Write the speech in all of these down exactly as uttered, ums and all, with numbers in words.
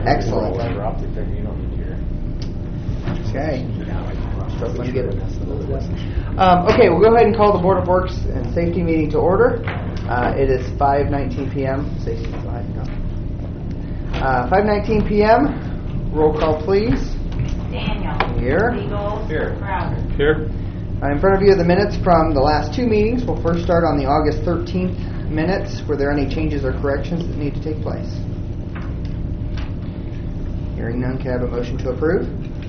Excellent. Fiber optic thing, you don't need your. Okay. Struggling to get it. Um, okay, we'll go ahead and call the Board of Works and Safety meeting to order. Uh, it is five nineteen p.m. Safety, go ahead and go. Uh, five nineteen p.m. Roll call, please. Daniel. Here. Eagles. Here. Crowder. Here. Uh, in front of you are the minutes from the last two meetings. We'll first start on the August thirteenth minutes. Were there any changes or corrections that need to take place? Hearing none, can I have a motion to approve?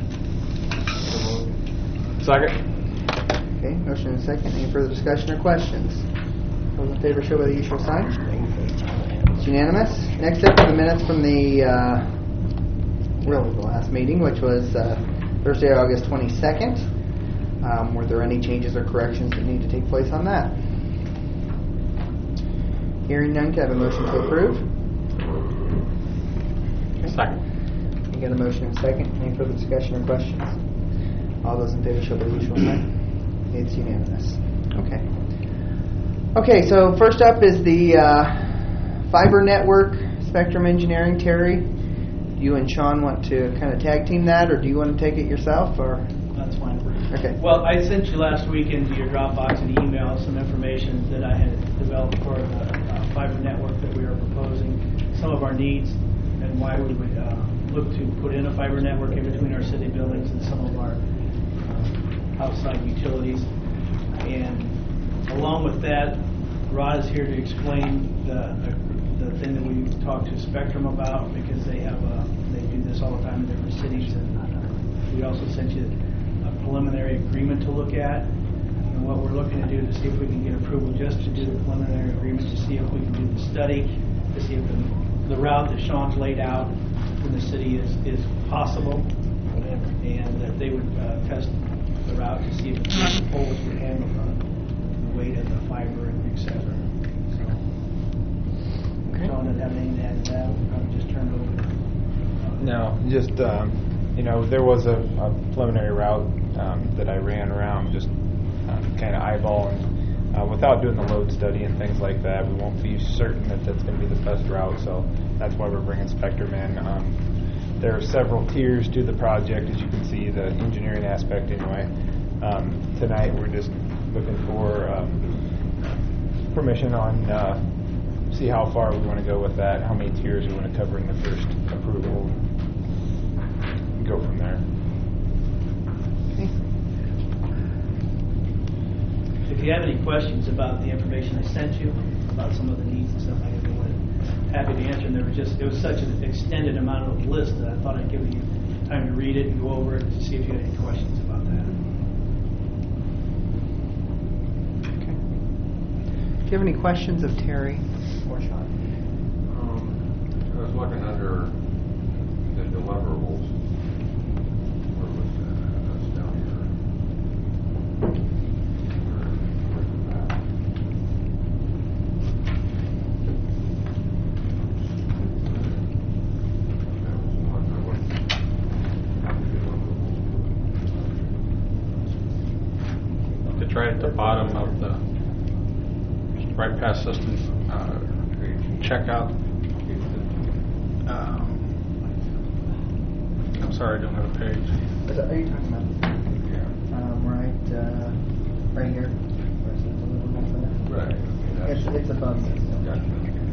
Second. Okay, motion and second. Any further discussion or questions? Those in favor show by the usual sign. It's unanimous. Next up are the minutes from the, uh, really the last meeting, which was uh, Thursday, August twenty-second. Um, were there any changes or corrections that need to take place on that? Hearing none, can I have a motion to approve? Okay. Second. You got a motion and second. Any further discussion or questions? All those in favor show by the usual sign. It's unanimous. Okay. Okay, so first up is the uh, fiber network, Spectrum Engineering. Terry, you and Sean want to kind of tag team that, or do you want to take it yourself? Or That's fine. okay. Well, I sent you last week into your Dropbox and email some information that I had developed for the uh, fiber network that we are proposing, some of our needs, and why we would uh, look to put in a fiber network in between our city buildings and some of our uh, outside utilities. And along with that, Rod is here to explain the the thing that we talked to Spectrum about, because they have a, they do this all the time in different cities, and uh, we also sent you a preliminary agreement to look at. And what we're looking to do to see if we can get approval just to do the preliminary agreement, to see if we can do the study, to see if the, the route that Sean's laid out in the city is, is possible, and that they would uh, test the route to see if the poles would handle the, the weight of the fiber, and et cetera. So, Okay. Sean, did have anything to add to that? We'll probably just turn it over to uh, No, just, um, you know, there was a, a preliminary route um, that I ran around, just um, kind of eyeballing. Uh, without doing the load study and things like that, we won't be certain that that's going to be the best route, so that's why we're bringing Spectrum in. Um, there are several tiers to the project, as you can see, the engineering aspect anyway. Um, tonight we're just looking for um, permission on uh, see how far we want to go with that, how many tiers we want to cover in the first approval, and go from there. Okay. If you have any questions about the information I sent you, about some of the needs and stuff, I would be happy to answer. And there was just, it was such an extended amount of list that I thought I'd give you time to read it and go over it to see if you had any questions about that. Okay. Do you have any questions of Terry or Sean? Um, I was looking under the deliverables. Where was that? That's down here. Where, where's that? That was one I wasn't happy with deliverables. It's right at the bottom of the, right past system uh, checkout. Um, I'm sorry, I don't have a page. Is that, are you talking about? Yeah. Um, right, uh, right here. Where it says deliverable for that? Right. It's, it's above this. Gotcha.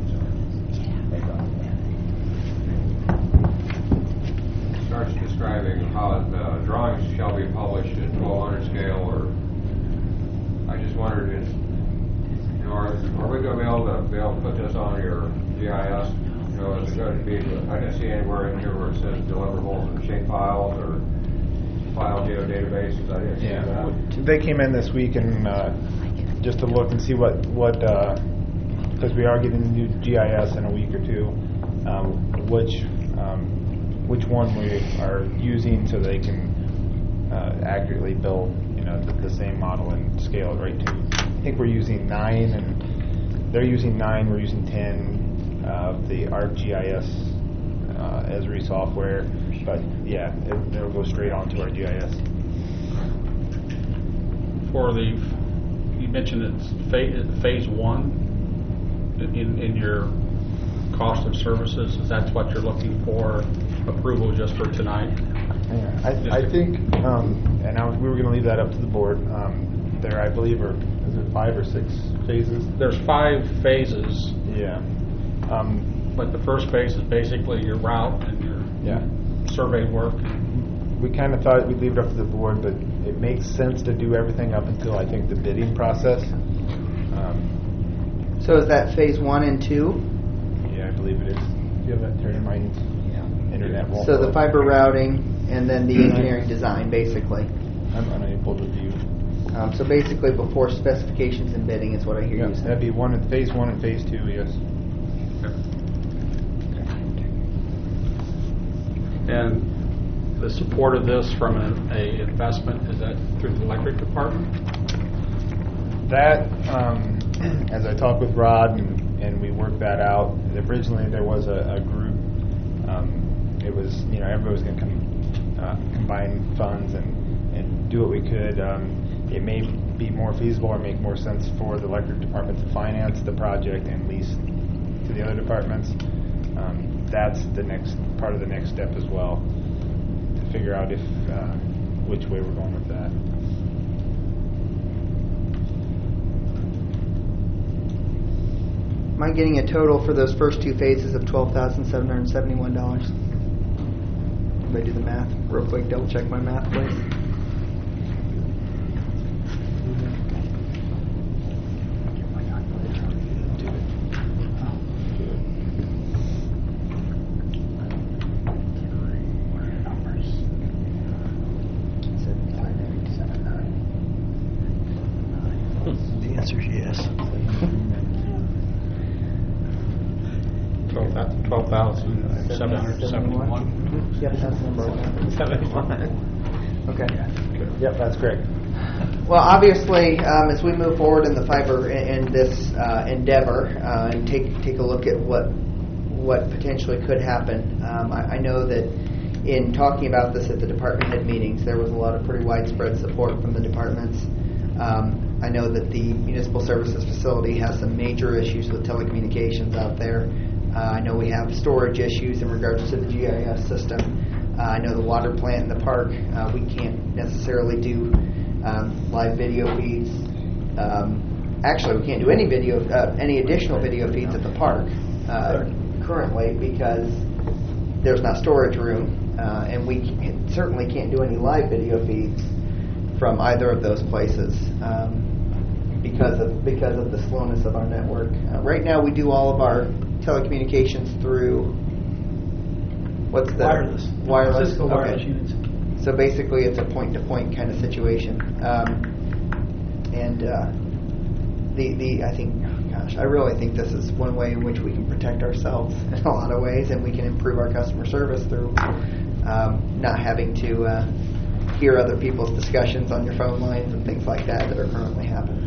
Starts describing how the drawings shall be published at twelve hundred scale, or I just wondered if, you know, are, are we going to be able to be able to put this on your G I S? You know, is it going to be, I didn't see anywhere in here where it says deliverables or shape files or file geodatabases. I didn't see Yeah, that. they came in this week and uh, just to look and see what what because we are getting a new G I S in a week or two, um, which um, which one we are using so they can uh, accurately build, you know, the, the same model and scale it right to. I think we're using nine, and they're using nine. We're using ten of the ArcGIS uh, Esri software, but yeah, it, it'll go straight onto our G I S. For the, you mentioned it's phase, phase one in, in your cost of services? Is that what you're looking for, approval just for tonight? Yeah, I, I think, um, and I was, we were going to leave that up to the board. Um, there, I believe, are is it five or six phases? There's five phases, Yeah. Um, but the first phase is basically your route and your yeah. survey work. We kind of thought we'd leave it up to the board, but it makes sense to do everything up until I think the bidding process. Um, So is that phase one and two? yeah, I believe it is. Do you have that, Terry? My internet won't. So the work. fiber routing and then the engineering design, basically. I'm unable to view. Um, so basically before specifications and bidding is what I hear Yeah, you saying. that'd be one in phase one and phase two. Yes. And the support of this from an a investment, is that through the electric department? That, um, as I talked with Rod and, and we worked that out, originally there was a, a group, um, it was, you know, everybody was going to come, uh, combine funds and, and do what we could. Um, it may be more feasible or make more sense for the electric department to finance the project and lease to the other departments. Um, that's the next part of the next step as well, to figure out if, uh, which way we're going with that. Am I getting a total for those first two phases of twelve thousand seven hundred seventy-one dollars? Everybody do the math real quick. Double check my math, please. The answer is yes. twelve thousand seven hundred seventy-one. Yep, that's the number. seventy-one. Okay. Yep, that's correct. Well, obviously, um, as we move forward in the fiber in, in this uh, endeavor uh, and take take a look at what what potentially could happen, um, I, I know that in talking about this at the department head meetings, there was a lot of pretty widespread support from the departments. Um, I know that the municipal services facility has some major issues with telecommunications out there. Uh, I know we have storage issues in regards to the G I S system. Uh, I know the water plant in the park, uh, we can't necessarily do um, live video feeds. Um, actually, we can't do any video, uh, any additional video feeds at the park uh, currently because there's not storage room, uh, and we can, certainly can't do any live video feeds from either of those places um, because of because of the slowness of our network. Uh, right now, we do all of our telecommunications through what's the Wireless. wireless. Cisco wireless Okay. units. So basically, it's a point-to-point kind of situation, um, and uh, the the I think, gosh, I really think this is one way in which we can protect ourselves in a lot of ways, and we can improve our customer service through um, not having to uh, hear other people's discussions on your phone lines and things like that that are currently happening.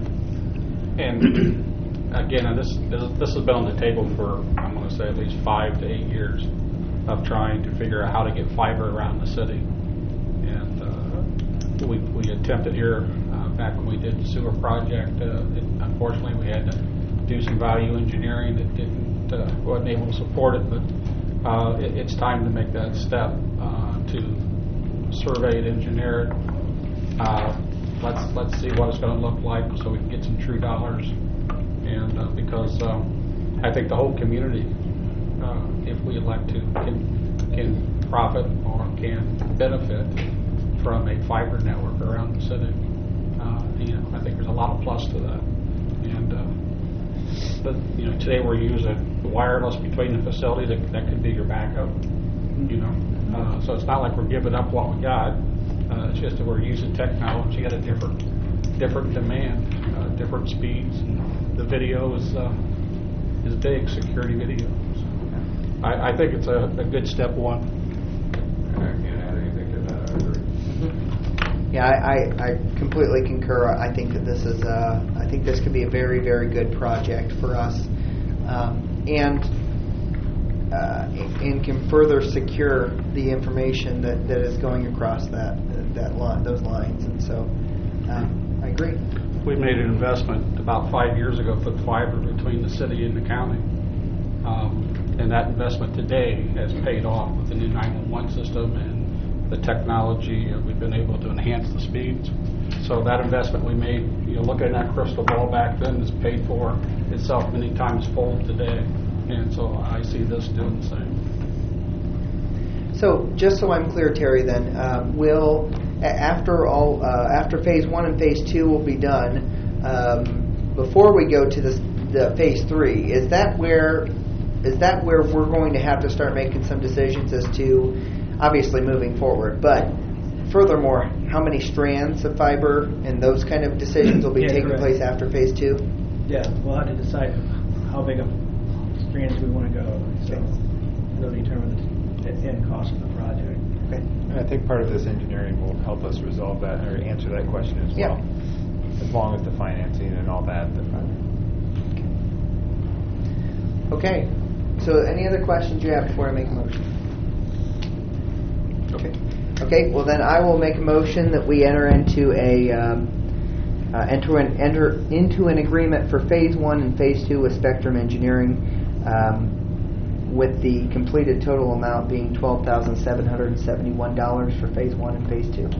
And again, and this, this this has been on the table for, I'm going to say, at least five to eight years of trying to figure out how to get fiber around the city. And uh, we we attempted here uh, back when we did the sewer project. Uh, it, unfortunately, we had to do some value engineering that didn't uh, wasn't able to support it. But uh, it, it's time to make that step uh, to survey it, engineer it. Uh, let's let's see what it's going to look like so we can get some true dollars. And uh, because um, I think the whole community, uh, if we elect to, can can profit or can benefit from a fiber network around the city. Uh, you know, I think there's a lot of plus to that. And uh, but you know, today we're using wireless between the facilities. That, that could be your backup. You know, uh, so it's not like we're giving up what we got. Uh, it's just that we're using technology at a different different demand, uh, different speeds. The video is uh, is big, security video. So I, I think it's a, a good step one. I can't add anything to that, I agree. Yeah, I, I, I completely concur. I think that this is uh, I think this could be a very, very good project for us, um, and uh, and can further secure the information that, that is going across that that line, those lines. And so, um, I agree. We made an investment about five years ago, put fiber between the city and the county, Um, and that investment today has paid off with the new nine one one system and the technology. Uh, we've been able to enhance the speeds. So that investment we made, you know, looking at that crystal ball back then, is paid for itself many times fold today. And so I see this doing the same. So, just so I'm clear, Terry, then, um, will, a- after all, uh, after phase one and phase two will be done, um, before we go to this, the phase three, is that where, is that where we're going to have to start making some decisions as to, obviously moving forward, but furthermore, how many strands of fiber and those kind of decisions will be Yeah, taking correct. place after phase two? Yeah, we'll have to decide how big of strands we want to go, so it'll determine the end cost of the project. Okay. And I think part of this engineering will help us resolve that or answer that question as Yeah. well, along with the financing and all that. Okay. So, any other questions you have before I make a motion? Okay. Okay. Well, then I will make a motion that we enter into a um, uh, enter an enter into an agreement for phase one and phase two with Spectrum Engineering, um, with the completed total amount being twelve thousand seven hundred and seventy-one dollars for phase one and phase two.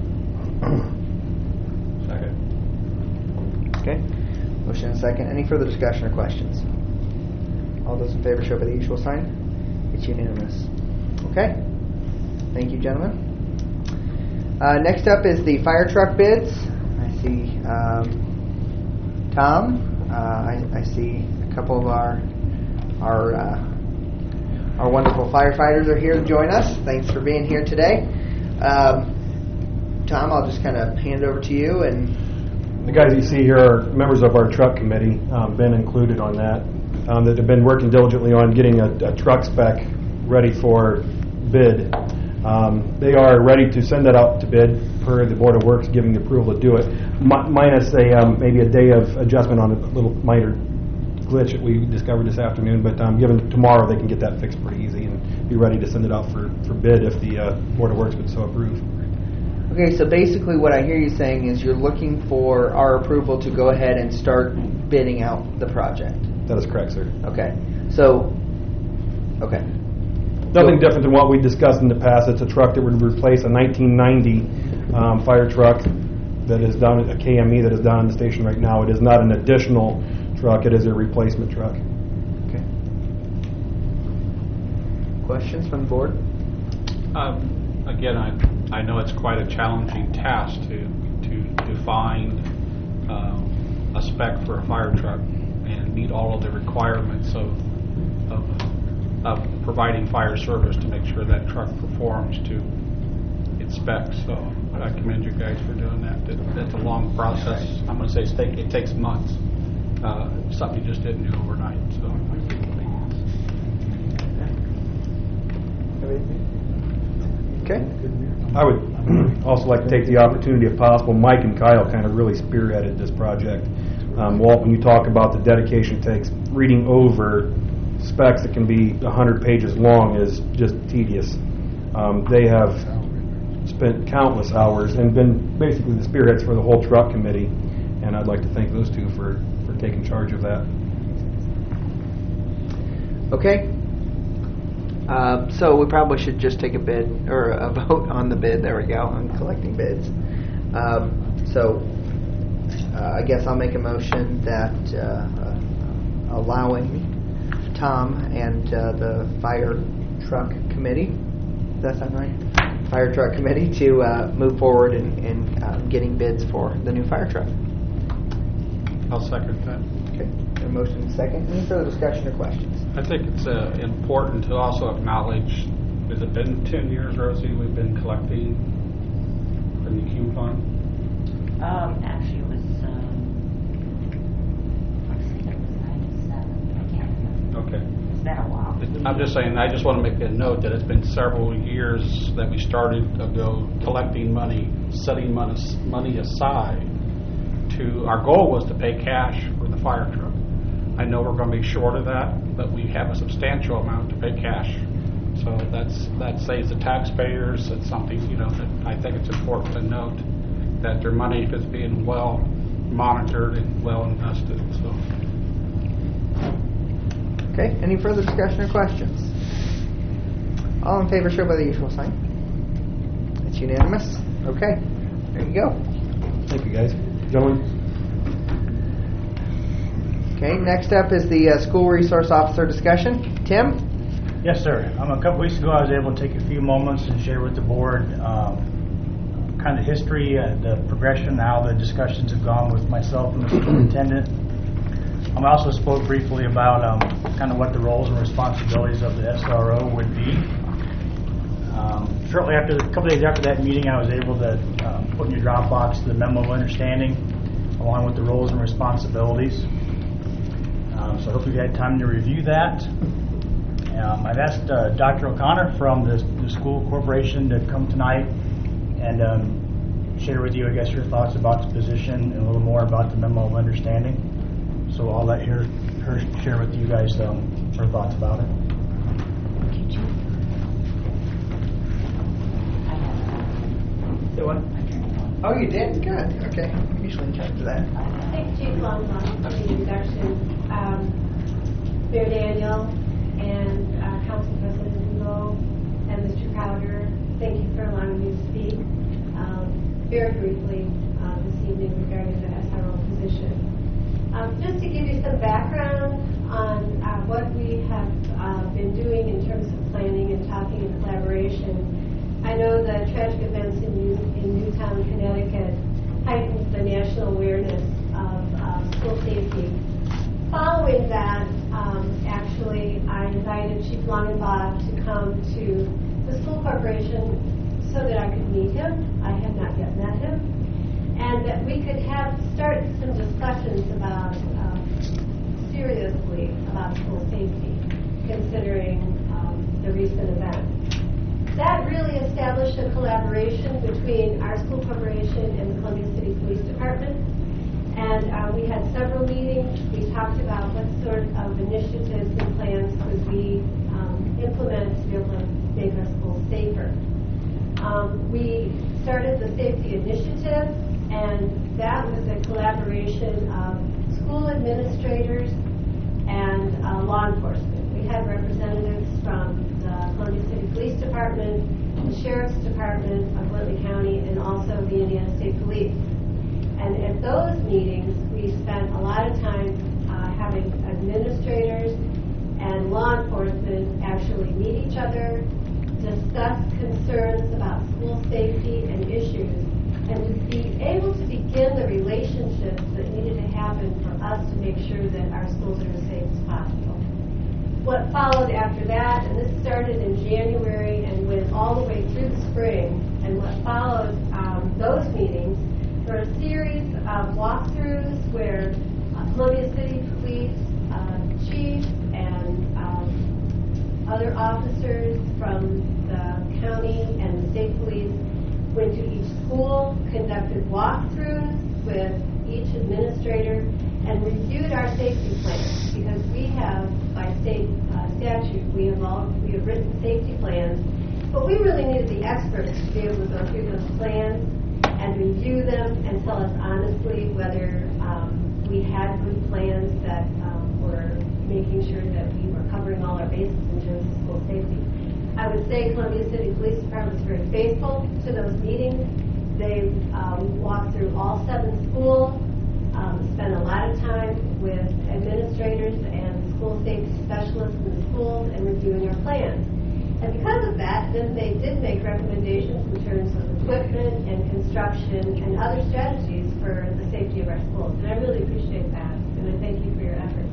Second. Okay. Motion and second. Any further discussion or questions? All those in favor show by the usual sign. It's unanimous. Okay. Thank you, gentlemen. Uh, next up is the fire truck bids. I see um, Tom. Uh, I, I see a couple of our our uh, our wonderful firefighters are here to join us. Thanks for being here today. Um, Tom, I'll just kind of hand it over to you. And the guys you see here are members of our truck committee, um, been included on that, um, that have been working diligently on getting a, a truck spec ready for bid. Um, they are ready to send that out to bid per the Board of Works giving the approval to do it, mi- minus a um, maybe a day of adjustment on a little minor glitch that we discovered this afternoon. But um, given tomorrow, they can get that fixed pretty easy and be ready to send it out for, for bid if the uh, Board of Works would so approve. okay, so basically what I hear you saying is you're looking for our approval to go ahead and start bidding out the project. That is correct, sir. Okay. So, okay. Nothing different than what we discussed in the past. It's a truck that would replace a nineteen ninety um, fire truck that is down at a K M E that is down in the station right now. It is not an additional truck. It is a replacement truck. Okay. Questions from the board? Um, again, I I know it's quite a challenging task to to to find um, a spec for a fire truck and meet all of the requirements of of, of providing fire service to make sure that truck performs to its specs. So I commend you guys for doing that. That that's a long process. I'm going to say it's take, it takes months. Uh, something you just didn't do overnight. So. Okay. I would also like to take the opportunity, if possible, Mike and Kyle kind of really spearheaded this project. Um, Walt, when you talk about the dedication it takes, reading over specs that can be one hundred pages long is just tedious. Um, they have spent countless hours and been basically the spearheads for the whole truck committee, and I'd like to thank those two for, for taking charge of that. Okay. Uh, so we probably should just take a bid or a vote on the bid. There we go, on collecting bids. Um, so uh, I guess I'll make a motion that uh, uh, allowing Tom and uh, the fire truck committee, does that sound right? Fire truck committee to uh, move forward in, in uh, getting bids for the new fire truck. I'll second that. Okay. A motion and second. Any further discussion or questions? I think it's uh, important to also acknowledge, has it been ten years, Rosie, we've been collecting from the Q fund? Um, actually, it was, um, I think it was ninety-seven, I can't remember. Okay. It's been a while. I'm just saying, I just want to make a note that it's been several years that we started ago collecting money, setting money, money aside to, our goal was to pay cash for the fire truck. I know we're going to be short of that, but we have a substantial amount to pay cash. So that's that saves the taxpayers. It's something, you know, that I think it's important to note that their money is being well monitored and well invested. So Okay, any further discussion or questions? All in favor, show by the usual sign. It's unanimous. Okay, there you go. Thank you, guys. Gentlemen? Okay, next up is the uh, school resource officer discussion. Tim? Yes, sir. Um, a couple weeks ago, I was able to take a few moments and share with the board um, kind of the history, uh, the progression, how the discussions have gone with myself and the superintendent. Um, I also spoke briefly about um, kind of what the roles and responsibilities of the S R O would be. Um, shortly after, a couple days after that meeting, I was able to um, put in your Dropbox the memo of understanding, along with the roles and responsibilities. Um, so I hope you had time to review that. Um, I've asked uh, Doctor O'Connor from the, the school corporation to come tonight and um, share with you, I guess, your thoughts about the position and a little more about the memo of understanding. So I'll let her, her share with you guys um, her thoughts about it. Did you? I have The what? I turned it on. Oh, you did? Good. Okay. I'm usually in charge of that. Thanks, Chief Longmont, for the introduction. Um, Mayor Daniel and uh, Council President Hugo and Mister Crowder, thank you for allowing me to speak um, very briefly uh, this evening regarding the S R O position. Um, just to give you some background on uh, what we have uh, been doing in terms of planning and talking and collaboration, I know the tragic events in, New, in Newtown, Connecticut heightened the national awareness of uh, school safety. Following that, um, actually, I invited Chief Longenbach to come to the school corporation so that I could meet him. I had not yet met him. And that we could have start some discussions about um, seriously about school safety, considering um, the recent events. That really established a collaboration between our school corporation and the Columbia City Police Department. And uh, we had several meetings. We talked about what sort of initiatives and plans could we um, implement to be able to make our schools safer. Um, we started the safety initiative, and that was a collaboration of school administrators and uh, law enforcement. We had representatives from the Columbia City Police Department, the Sheriff's Department of Whitley County, and also the Indiana State Police. And at those meetings, we spent a lot of time uh, having administrators and law enforcement actually meet each other, discuss concerns about school safety and issues, and to be able to begin the relationships that needed to happen for us to make sure that our schools are as safe as possible. What followed after that, and this started in January and went all the way through the spring, and what followed um, those meetings were a series of walkthroughs where uh, Columbia City Police uh, chief and um, other officers from the county and the state police went to each school, conducted walkthroughs with each administrator, and reviewed our safety plans, because we have, by state uh, statute, we have all we have written safety plans, but we really needed the experts to be able to go through those plans and review them and tell us honestly whether um, we had good plans that um, were making sure that we were covering all our bases in terms of school safety. I would say Columbia City Police Department was very faithful to those meetings. They um, walked through all seven schools, um, spent a lot of time with administrators and school safety specialists in the schools and reviewing our plans. And because of that, then they did make recommendations in terms of equipment and construction and other strategies for the safety of our schools. And I really appreciate that, and I thank you for your efforts.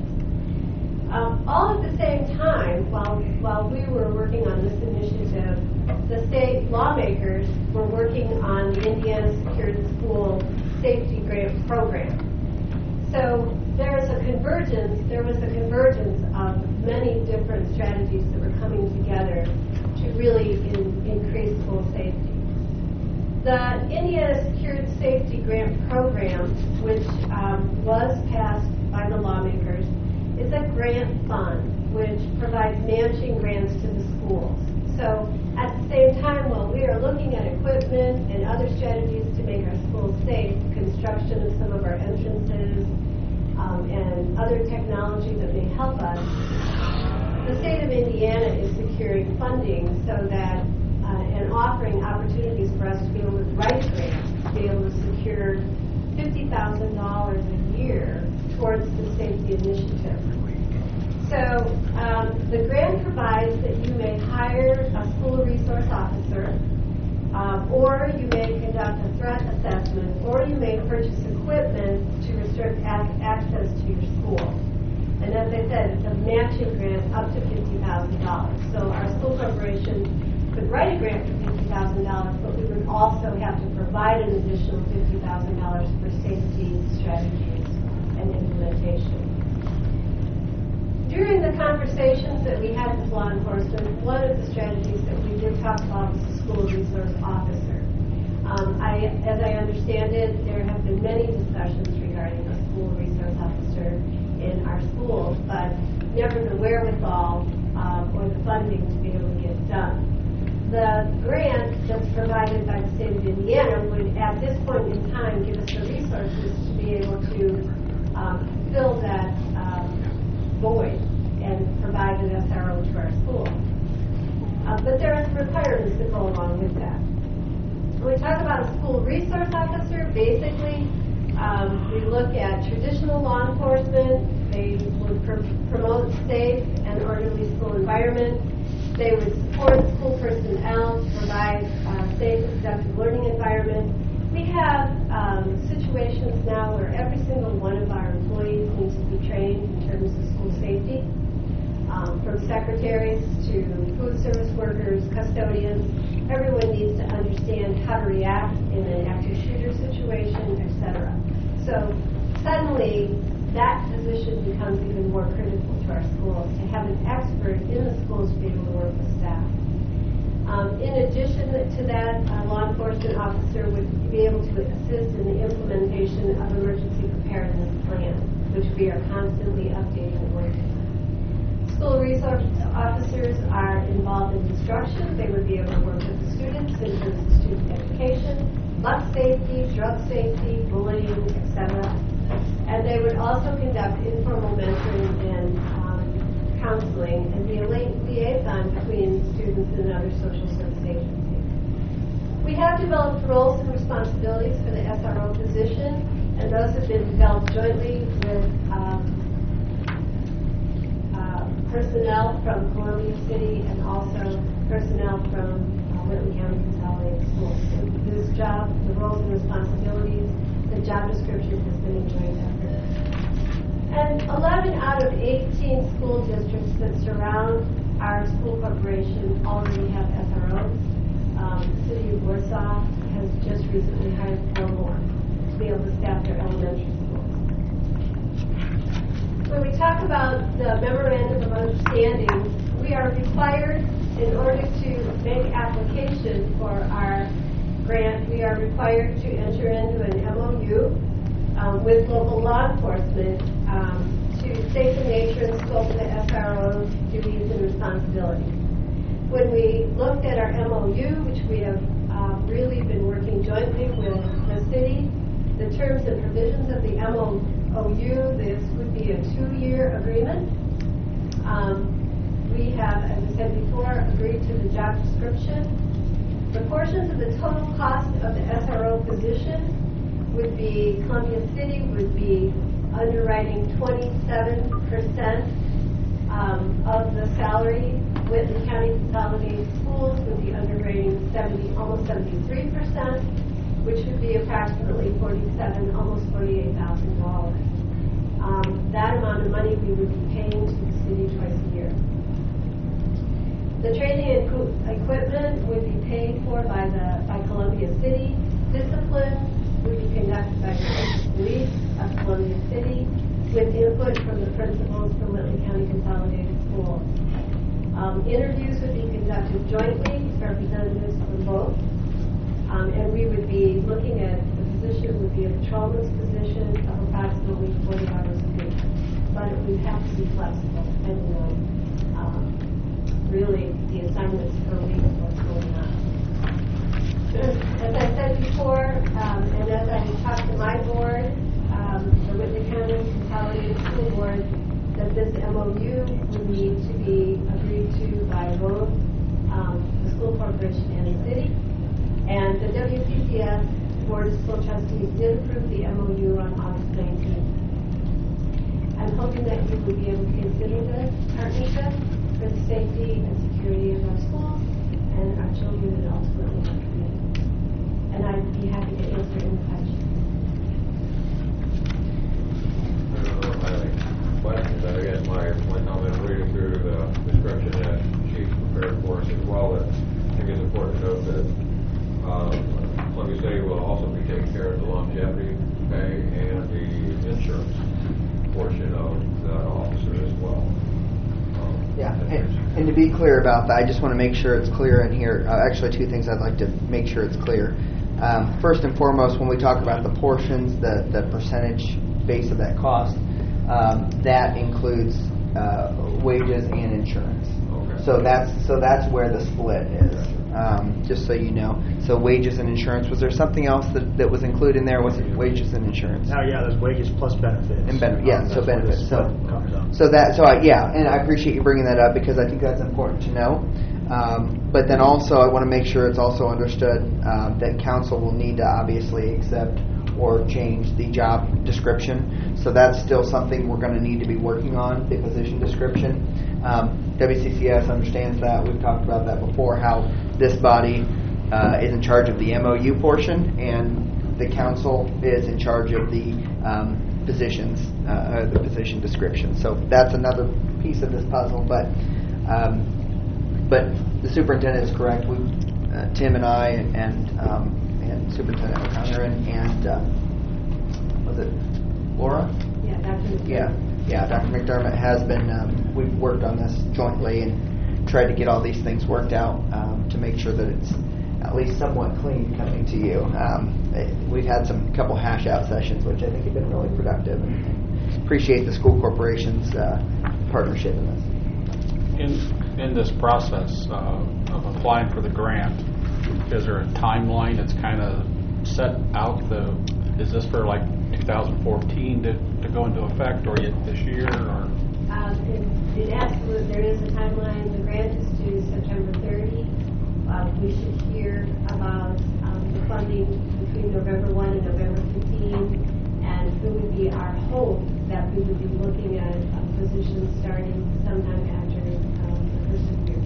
Um, all at the same time, while while we were working on this initiative, the state lawmakers were working on the Indiana Secured School Safety Grant Program. So there was a convergence. There was a convergence of many different strategies that were coming together to really in, increase school safety. The Indiana Secured Safety Grant Program, which um, was passed by the lawmakers, is a grant fund which provides matching grants to the schools. So at the same time, while we are looking at equipment and other strategies to make our schools safe, construction of some of our entrances, um, and other technology that may help us, the state of Indiana is securing funding so that, uh, and offering opportunities for us to be able to write grants, to be able to secure fifty thousand dollars a year towards the safety initiative. So um, the grant provides that you may hire a school resource officer, um, or you may conduct a threat assessment, or you may purchase equipment to restrict ac- access to your school. And as I said, it's a matching grant up to fifty thousand dollars. So our school corporation could write a grant for fifty thousand dollars, but we would also have to provide an additional fifty thousand dollars for safety strategies and implementation. During the conversations that we had with law enforcement, one of the strategies that we did talk about was the school resource officer. Um, I, as I understand it, there have been many discussions regarding a school resource officer in our schools, but never the wherewithal um, or the funding to be able to get it done. The grant that's provided by the state of Indiana would, at this point in time, give us the resources to be able to um, fill that um, void and provide an S R O to our school. Uh, but there are some requirements that go along with that. When we talk about a school resource officer, basically, um, we look at traditional law enforcement. They would pr- promote safe and orderly school environment. They would support school personnel to provide a safe and productive learning environment. We have um, situations now where every single one of our employees needs to be trained in terms of school safety, um, from secretaries to food service workers, custodians. Everyone needs to understand how to react in an active shooter situation, et cetera. So suddenly, that position becomes even more critical to our schools, to have an expert in the schools to be able to work with staff. Um, in addition to that, a law enforcement officer would be able to assist in the implementation of emergency preparedness plans, which we are constantly updating and working on. School resource officers are involved in instruction. They would be able to work with the students in terms of student education, bus safety, drug safety, bullying, et cetera. And they would also conduct informal mentoring and um, counseling and be a liaison between students and other social service agencies. We have developed roles and responsibilities for the S R O position, and those have been developed jointly with um, uh, personnel from Columbia City and also personnel from uh, Whitley County Consolidated Schools. So this job, the roles and responsibilities, the job description has been a joint effort. And eleven out of eighteen school districts that surround our school corporation already have S R Os. Um, the city of Warsaw has just recently hired four more to be able to staff their elementary schools. When we talk about the memorandum of understanding, we are required, in order to make application for our grant, we are required to enter into an M O U um, with local law enforcement um, to state the nature and scope of the S R O's duties and responsibilities. When we looked at our M O U, which we have uh, really been working jointly with the city, the terms and provisions of the M O U, this would be a two-year agreement. Um, we have, as I said before, agreed to the job description. The portions of the total cost of the S R O position would be, Columbia City would be underwriting twenty-seven percent um, of the salary. Whitley County Consolidated Schools would be underwriting seventy, almost seventy-three percent, which would be approximately forty-seven, almost forty-eight thousand dollars. Um, that amount of money we would be paying to the city twice a year. The training and co- equipment would be paid for by the by Columbia City. Discipline would be conducted by the police of Columbia City with input from the principals from Whitley County Consolidated Schools. Um, interviews would be conducted jointly with representatives from both. Um, and we would be looking at the position would be a patrolman's position of approximately forty hours a week. But it would have to be flexible depending on um, really the assignments per week of what's going on. As I said before, um, and as I talked to my board, um, the Whitley County Consolidated this M O U would need to be agreed to by both um, the school corporation and the city. And the W C C S Board of School Trustees did approve the M O U on August nineteenth. I'm hoping that you would be able to consider this partnership for the safety and security of our schools and our children and ultimately our community. And I'd be happy to answer any questions. I don't know if I have any questions. I guess my, my comment reading through the description that Chief prepared for us as well, that I think it's important to note that um, Columbia City will also be taking care of the longevity pay and the insurance portion of the officer as well. Um, Yeah, and, and to be clear about that, I just want to make sure it's clear in here. Uh, actually, two things I'd like to make sure it's clear. Um, first and foremost, when we talk about the portions, the, the percentage base of that cost, um, that includes uh, wages and insurance. Okay. So that's so that's where the split is. Um, just so you know. So wages and insurance. Was there something else that, that was included in there? Was it wages and insurance? Now, yeah, there's wages plus benefits. And benefit, yeah, Um, so that's where the benefits. So, split comes up. so that, so I, yeah, and I appreciate you bringing that up because I think that's important to know. Um, but then also, I want to make sure it's also understood um, that council will need to obviously accept or change the job description. So that's still something we're going to need to be working on, the position description. Um, W C C S understands that. We've talked about that before, how this body uh, is in charge of the M O U portion and the council is in charge of the um, positions, uh, the position description. So that's another piece of this puzzle. But um, but the superintendent is correct. We, uh, Tim and I and and, um, and Superintendent O'Connor and, and uh, was it Laura? Yeah, Doctor Yeah, yeah. Doctor McDermott has been. Um, we've worked on this jointly and tried to get all these things worked out um, to make sure that it's at least somewhat clean coming to you. Um, it, we've had some couple hash out sessions, which I think have been really productive, and, and appreciate the school corporation's uh, partnership in this. In, in this process uh, of applying for the grant, is there a timeline that's kind of set out? The Is this for like two thousand fourteen to, to go into effect, or yet this year? Or Um, in, in absolute, there is a timeline. The grant is due September thirtieth. Uh, we should hear about um, the funding between November first and November fifteenth, and it would be our hope that we would be looking at a position starting sometime after um, the first of the year.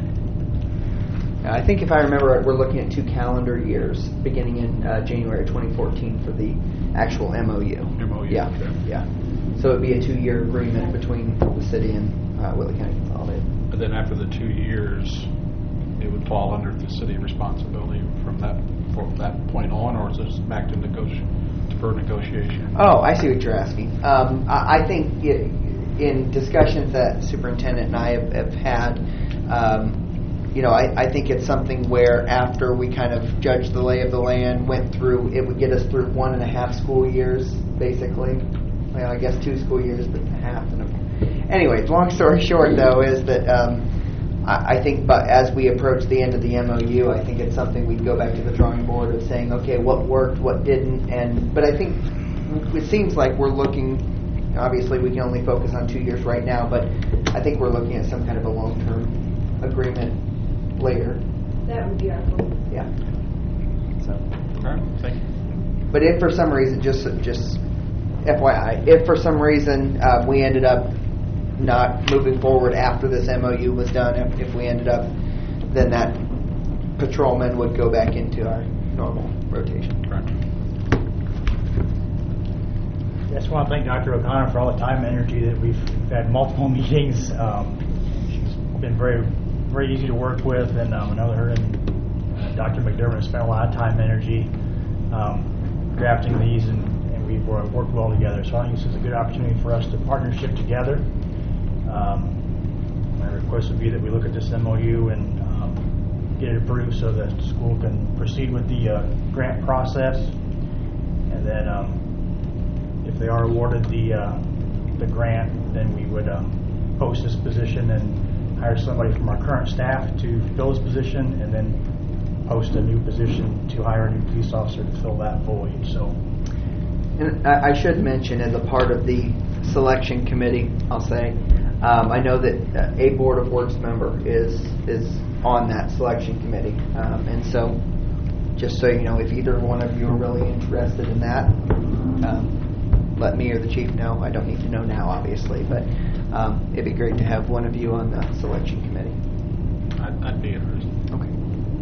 I think if I remember right, we're looking at two calendar years, beginning in uh, January twenty fourteen for the actual M O U. M O U, Yeah, okay. yeah. So it'd be a two-year agreement between the city and uh, Willie County Consolidated. But then after the two years, it would fall under the city responsibility from that from that point on, or is this back to negoti- for negotiation? Oh, I see what you're asking. Um, I, I think it, in discussions that superintendent and I have, have had, um, you know, I, I think it's something where after we kind of judged the lay of the land, went through, it would get us through one and a half school years, basically. Well, I guess two school years, but half. And a, anyways, long story short, though, is that um, I, I think, but as we approach the end of the M O U, I think it's something we'd go back to the drawing board of saying, okay, what worked, what didn't, and but I think it seems like we're looking. Obviously, we can only focus on two years right now, but I think we're looking at some kind of a long-term agreement later. That would be our hope. Yeah. So. All right, thank you. But if for some reason, just just F Y I, if for some reason uh, we ended up not moving forward after this M O U was done, if, if we ended up, then that patrolman would go back into our normal rotation. Correct. I just want to thank Doctor O'Connor for all the time and energy that we've had multiple meetings. Um, she's been very, very easy to work with, and um, I know her and uh, Doctor McDermott have spent a lot of time and energy um, drafting these, and, and we've worked well together. So I think this is a good opportunity for us to partnership together. Um, my request would be that we look at this M O U and um, get it approved so that the school can proceed with the uh, grant process, and then um, if they are awarded the uh, the grant, then we would um, post this position and hire somebody from our current staff to fill this position, and then post a new position to hire a new police officer to fill that void. So, And I, I should mention, as a part of the selection committee, I'll say. Um, I know that uh, a Board of Works member is is on that selection committee, um, and so just so you know, if either one of you are really interested in that, um, let me or the chief know. I don't need to know now, obviously, but um, it'd be great to have one of you on the selection committee. I'd, I'd be interested. Okay.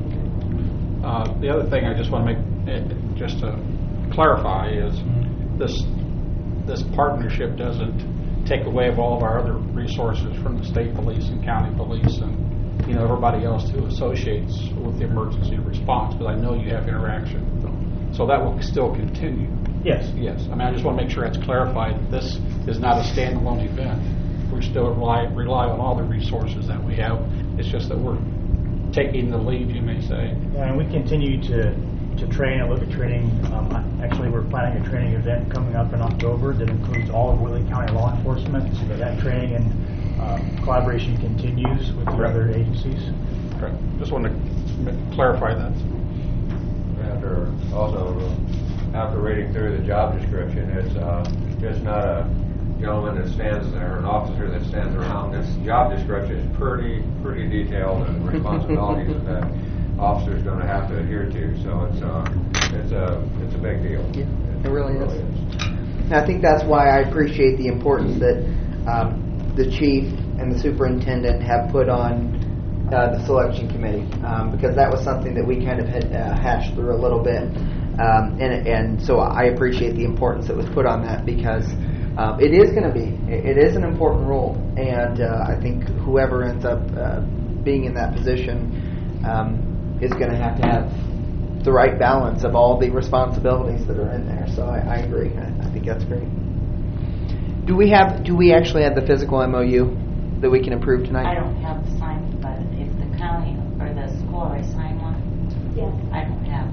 Uh, the other thing I just want to make, eh, just to clarify, is this this partnership doesn't take away of all of our other resources from the state police and county police and, you know, everybody else who associates with the emergency response, but I know you have interaction with them. So that will still continue. Yes. Yes. I mean, I just want to make sure that's clarified. This is not a standalone event. We still rely, rely on all the resources that we have. It's just that we're taking the lead, you may say. Yeah, and we continue to, to train and look at training. Um, actually, we're planning a training event coming up in October that includes all of Whately County law enforcement, so that, that training and um, collaboration continues with the Right. other agencies. Correct. Just want to clarify that. After, also, uh, after reading through the job description, it's uh, just not a gentleman that stands there, an officer that stands around. This job description is pretty, pretty detailed, and responsibilities that officer's going to have to adhere to. So it's uh, it's a it's a big deal. Yeah, it really is. And I think that's why I appreciate the importance that um, the chief and the superintendent have put on uh, the selection committee, um, because that was something that we kind of had uh, hashed through a little bit, um, and and so I appreciate the importance that was put on that, because um, it is going to be it is an important role, and uh, I think whoever ends up uh, being in that position um, is going to have to have the right balance of all the responsibilities that are in there. So I, I agree. I, I think that's great. Do we have? Do we actually have the physical M O U that we can approve tonight? I don't have the signed, but if the county or the school already signed one, Yes. I don't have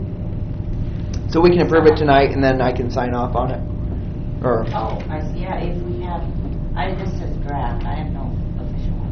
that. So we can approve it tonight, and then I can sign off on it. Or Oh, I see. Yeah, if we have, I this is draft. I have no official one.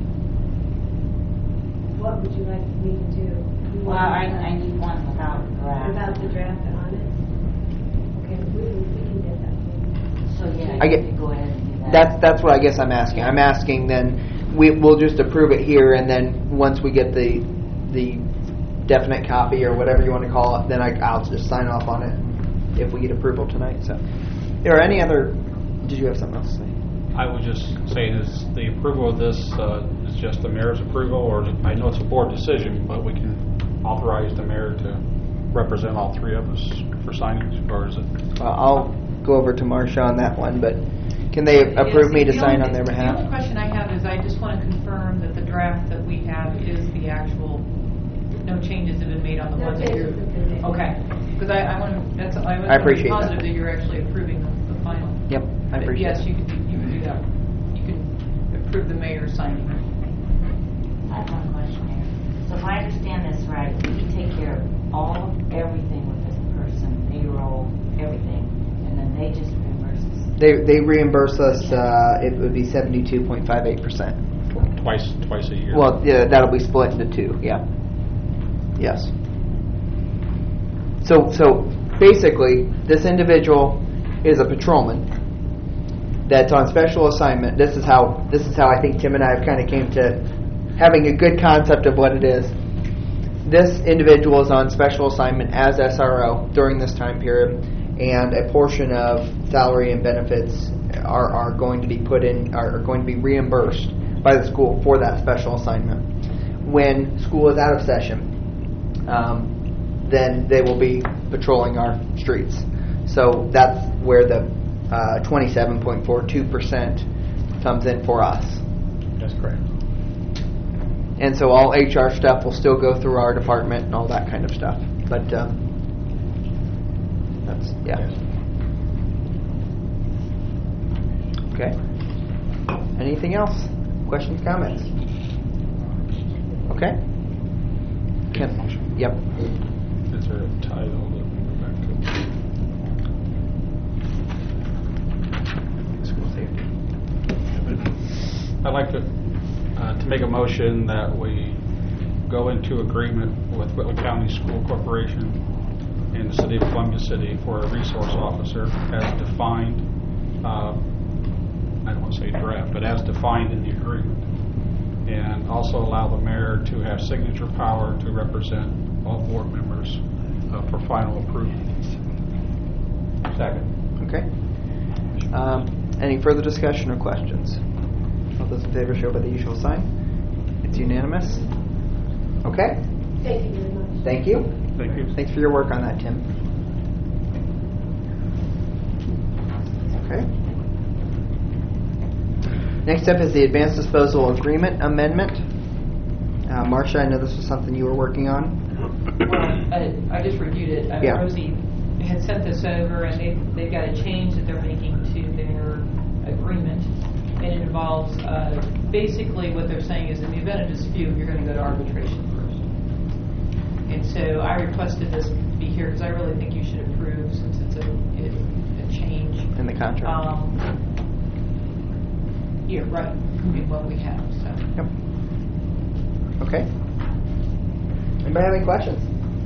What would you like me to do? You Well, want, I, uh, I need one without a draft. Without the draft on it? Okay, we, we can get that. So yeah, I you get- can go ahead and do that. that's that's what I guess I'm asking. I'm asking then we we'll just approve it here, and then once we get the the definite copy or whatever you want to call it, then I, I'll just sign off on it if we get approval tonight. So, are any other? Did you have something else to say? I would just say is the approval of this uh, is just the mayor's approval, or I know it's a board decision, but we can authorize the mayor to represent all three of us for signings, or is it? Uh, I'll go over to Marcia on that one, but can they approve Yes, me to the sign only- on their behalf? The only question I have is I just want to confirm that the draft that we have is the actual, no changes have been made on the No ones that you're... changes have been made. Okay, because I, I want to, that's, I was I appreciate that. positive that you're actually approving the, the final. Yep, I But appreciate Yes, it. you can, you can do that. You can approve the mayor signing. I have one question here. So if I understand this right, we take care of all, everything with this person, payroll, everything, and then they just reimburse us. They they reimburse us. Uh, it would be seventy-two point five eight percent. Twice, twice a year. Well, yeah, that'll be split into two. Yeah. Yes. So so basically, this individual is a patrolman that's on special assignment. This is how this is how I think Tim and I have kind of came to having a good concept of what it is. This individual is on special assignment as S R O during this time period, and a portion of salary and benefits are, are going to be put in are going to be reimbursed by the school for that special assignment. When school is out of session, um, then they will be patrolling our streets. So that's where the uh, twenty-seven point four two percent comes in for us. That's correct. And so all H R stuff will still go through our department and all that kind of stuff. But um, that's, yeah. Okay. Anything else? Questions, comments? Okay. Kim? Yep. Is there a title that we go back to? School safety. I'd like to, uh, to make a motion that we go into agreement with Whitley County School Corporation and the City of Columbia City for a resource officer as defined uh, I don't want to say draft, but as defined in the agreement. And also allow the mayor to have signature power to represent all board members uh, for final approval. Second. Okay. Um, Any further discussion or questions? All those in favor show by the usual sign. It's unanimous. Okay. Thank you very much. Thank you. Thank you. Thanks for your work on that, Tim. Okay. Next up is the Advanced Disposal Agreement Amendment. Uh, Marcia, I know this was something you were working on. Well, I, I just reviewed it. Uh, Yeah. Rosie had sent this over, and they, they've got a change that they're making to their agreement. And it involves, uh, basically what they're saying is in the event of dispute, you're going to go to arbitration first. And so I requested this be here because I really think you should approve since it's a, it, a change. In the contract. Um, yeah, right, in what we have, so. Yep. Okay. Anybody have any questions?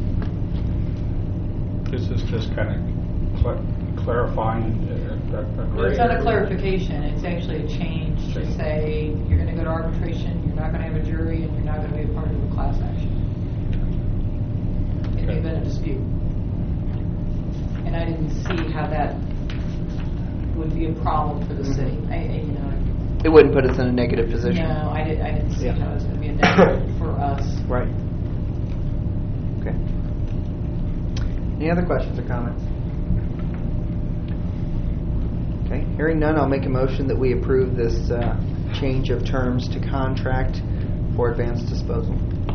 This is just kind of cl- clarifying a, a, a Well, gray it's not a area. clarification, it's actually a change to say you're going to go to arbitration, you're not going to have a jury, and you're not going to be a part of a class action in the Okay. event of dispute. And I didn't see how that would be a problem for the Mhm. city. I, I- you know, It wouldn't put us in a negative position. no, I didn't, I didn't see Yeah. how it was going to be a negative for us. Right. Okay. Any other questions or comments? Okay. Hearing none, I'll make a motion that we approve this uh, change of terms to contract for advanced disposal.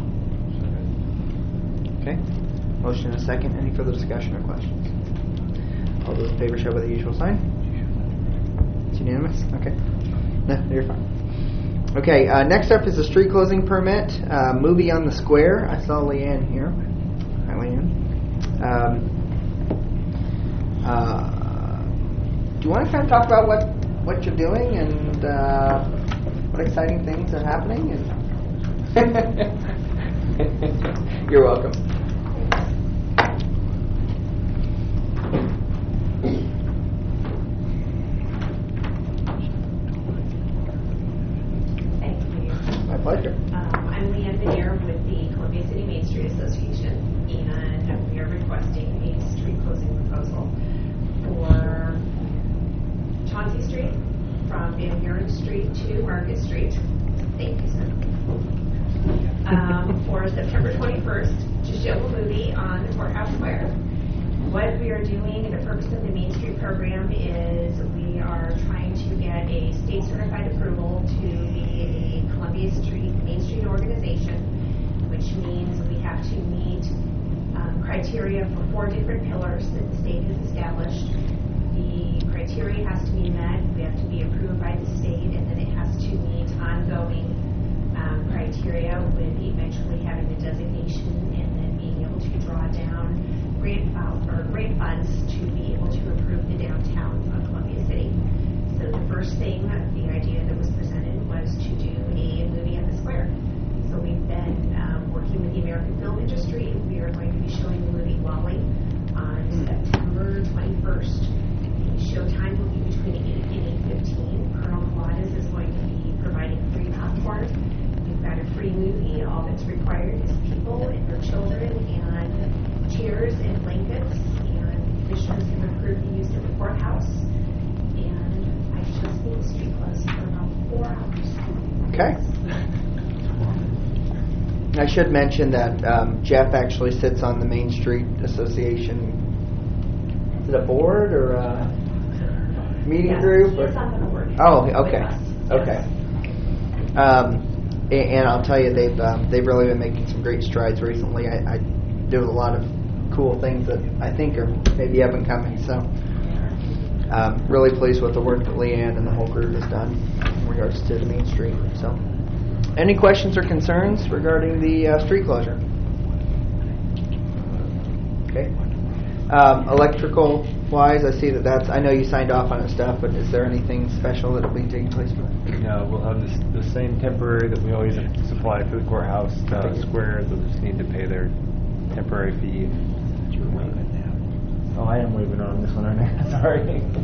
Okay. Motion and a second. Any further discussion or questions? All those in favor show by the usual sign. It's unanimous? Okay. No, you're fine. Okay, uh, next up is a street closing permit, uh, Movie on the Square. I saw Leanne here. Hi, Leanne. Um, uh, do you want to kind of talk about what, what you're doing and uh, what exciting things are happening? And you're welcome. Thank you. My pleasure. Um, I'm Leanne Benair with the Columbia City Main Street Association, and we are requesting a street closing proposal for Chauncey Street from Van Buren Street to Market Street. Thank you, sir. Um, for September twenty-first to show a movie on the Courthouse Square. What we are doing, the purpose of the Main Street program is we are trying to get a state certified approval to be a Columbia Street, Main Street organization, which means we have to meet um, criteria for four different pillars that the state has established. The criteria has to be met, we have to be approved by the state, and then it has to meet ongoing um, criteria with eventually having the designation and then being able to draw down grant file, or grant funds to be able to improve the downtown of Columbia City. So the first thing, the idea that was presented was to do a movie on the square. So we've been um, working with the American film industry. We are going to be showing the movie Wally on September twenty-first. The show time will be between eight and eight fifteen. Colonel Coladas is going to be providing free popcorn. We've got a free movie. All that's required is people and their children and chairs and blankets, and commissioners have approved the use of the courthouse, and I just need the street closed for about four hours. Okay. I should mention that um, Jeff actually sits on the Main Street Association. Is it a board or a meeting Yes, group? he or- is on the board. Oh, with okay, us. okay. Um, a- and I'll tell you, they've um, they've really been making some great strides recently. I, I do a lot of cool things that I think are maybe up and coming. So, um, really pleased with the work that Leanne and the whole group has done in regards to the Main Street. So, any questions or concerns regarding the uh, street closure? Okay. Um, electrical wise, I see that that's. I know you signed off on it stuff, but is there anything special that will be taking place for that? No, we'll have this, the same temporary that we always supply for the courthouse uh, square. They'll just need to pay their temporary fee. Oh, I am leaving on this one, aren't I? Sorry.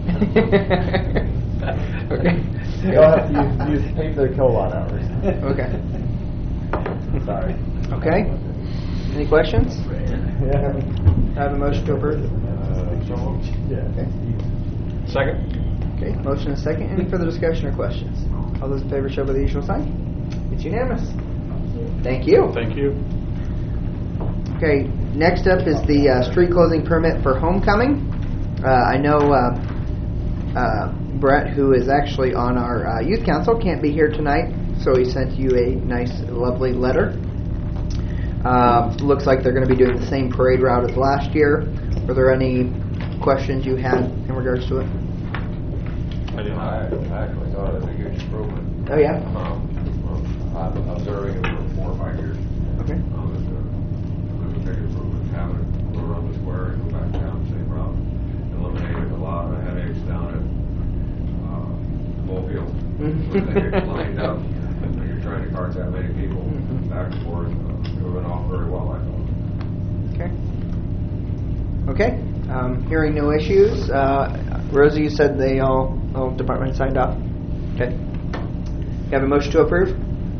Okay. You'll have to use, use pay for the kilowatt hours. Okay. Sorry. Okay. Any questions? Yeah. I have a motion to approve. Yeah. Okay. Second? Okay, motion and second. Any further discussion or questions? All those in favor show by the usual sign. It's unanimous. Thank you. Thank you. Okay, next up is the uh, street closing permit for Homecoming. Uh, I know uh, uh, Brett, who is actually on our uh, youth council, can't be here tonight, so he sent you a nice, lovely letter. Uh, looks like they're going to be doing the same parade route as last year. Were there any questions you had in regards to it? I didn't. I actually thought it was a huge improvement. Oh, yeah? Um, I've been observing it for four or five years. Okay. Um, it's a, it's a big improvement, having it go around the square and go back down, same route. Eliminated a lot of headaches down at, uh, Mofield. When they get lined up, and you're trying to cart that many people back and forth, uh, it went off very well, I thought. Okay. Okay. Um, hearing no issues. Uh, Rosie, you said they all, all departments signed off? Okay. You have a motion to approve?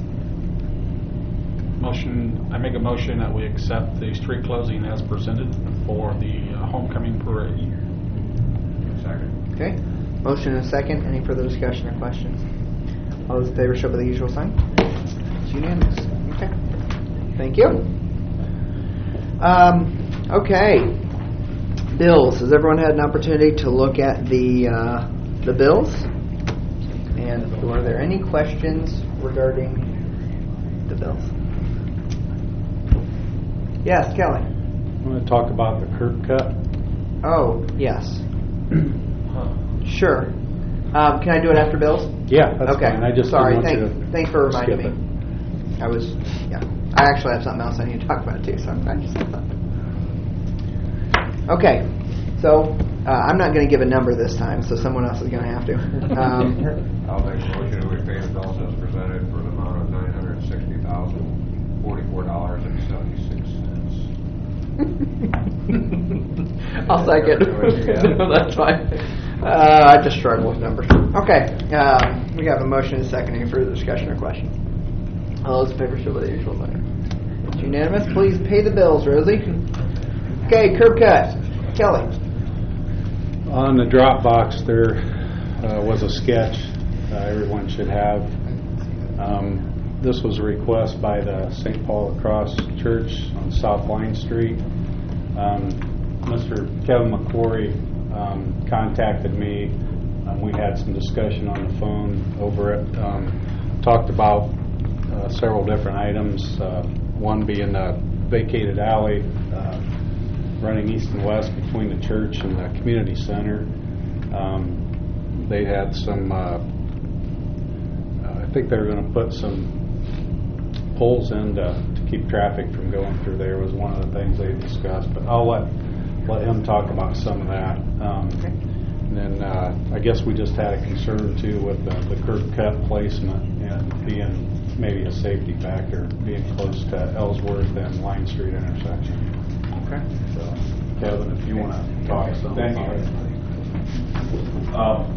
Motion, I make a motion that we accept the street closing as presented for the uh, homecoming parade. Second. Okay. Motion and a second. Any further discussion or questions? All those in favor show by the usual sign. It's unanimous. Okay. Thank you. Um, okay. Bills. Has everyone had an opportunity to look at the uh, the bills? And were there any questions regarding the bills? Yes, Kelly. I want to talk about the curb cut. Oh, yes. Sure. Um, can I do it after bills? Yeah, that's okay. fine. I just Sorry. didn't want Thank, you to thanks for reminding skip me. it. I was, yeah. I actually have something else I need to talk about too, so I'm glad you said that. Okay. So uh, I'm not going to give a number this time, so someone else is going to have to. Um, I'll make a motion that we pay the bills as presented for the amount of nine hundred sixty thousand forty-four dollars and seventy-six cents. I'll second. No, that's fine. Uh, I just struggle with numbers. Okay. Um, we have a motion and a second. Any further discussion or question? All those in favor show by the usual sign. It's unanimous. Please pay the bills, Rosie. Okay, curb cut. Kelly. On the Dropbox, there uh, was a sketch uh, everyone should have. Um, this was a request by the Saint Paul Lacrosse Church on South Line Street. Um, Mister Kevin McQuarrie um, contacted me. Um, we had some discussion on the phone over it. Um, talked about uh, several different items, uh, one being the vacated alley uh, running east and west between the church and the community center. Um, they had some, uh, uh, I think they were going to put some poles in to, to keep traffic from going through there was one of the things they discussed, but I'll let let him talk about some of that. Um, and then uh, I guess we just had a concern too with the, the curb cut placement and being maybe a safety factor, being close to Ellsworth and Line Street intersection. Okay. So, Kevin, if you want to talk some Thank about you. it. Um,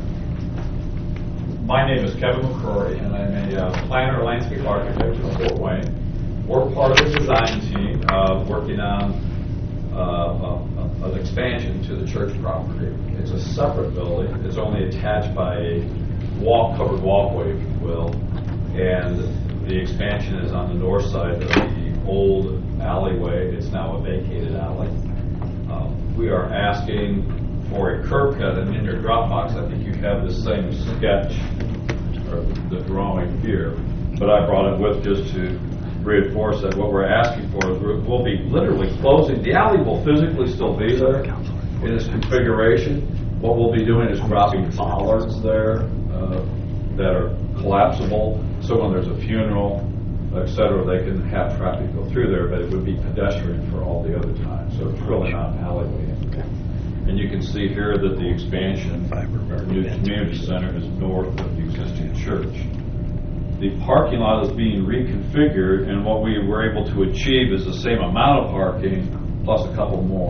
my name is Kevin McCrory, and I'm a uh, planner, landscape architect from Fort Wayne. We're part of the design team uh, working on uh, a, a, an expansion to the church property. It's a separate building. It's only attached by a walk, covered walkway, if you will, and the expansion is on the north side of the old alleyway. It's now a vacated alley. Uh, we are asking for a curb cut, and in your Dropbox, I think you have the same sketch, or the drawing here, but I brought it with just to reinforce that what we're asking for is we're- we'll be literally closing, the alley will physically still be there in its configuration. What we'll be doing is dropping bollards there uh, that are collapsible, so when there's a funeral, et cetera, they can have traffic go through there, but it would be pedestrian for all the other times, so it's really not an alleyway. And you can see here that the expansion, our new community center is north of the existing church. The parking lot is being reconfigured, and what we were able to achieve is the same amount of parking plus a couple more.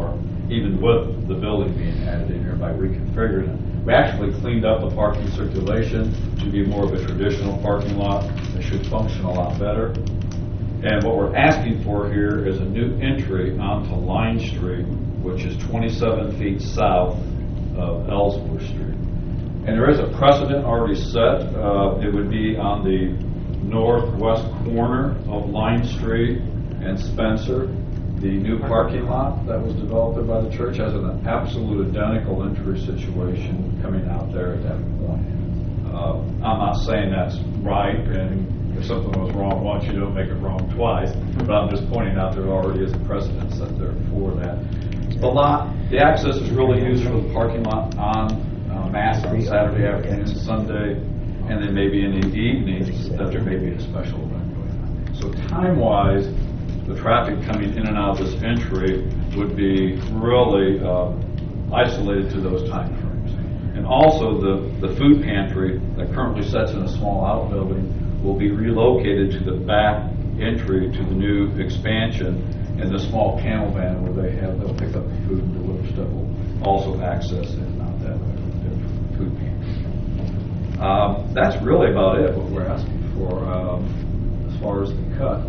even with the building being added in here by reconfiguring it. We actually cleaned up the parking circulation to be more of a traditional parking lot that should function a lot better. And what we're asking for here is a new entry onto Line Street, which is twenty-seven feet south of Ellsworth Street. And there is a precedent already set. Uh, it would be on the northwest corner of Line Street and Spencer. The new parking lot that was developed by the church has an absolute identical entry situation coming out there at that point. Uh, I'm not saying that's right, and if something was wrong once, you don't make it wrong twice, but I'm just pointing out there already is a precedent set there for that. The lot, the access is really used for the parking lot on uh, Mass on Saturday afternoon, Sunday, and then maybe in the evenings that there may be a special event going on. So time-wise, the traffic coming in and out of this entry would be really uh, isolated to those time frames. And also the, the food pantry that currently sits in a small outbuilding will be relocated to the back entry to the new expansion, and the small camel van where they have, they'll pick up the food and deliver stuff will also access it, not that way, food pantry. Um, that's really about it, what we're asking for um, as far as the cut.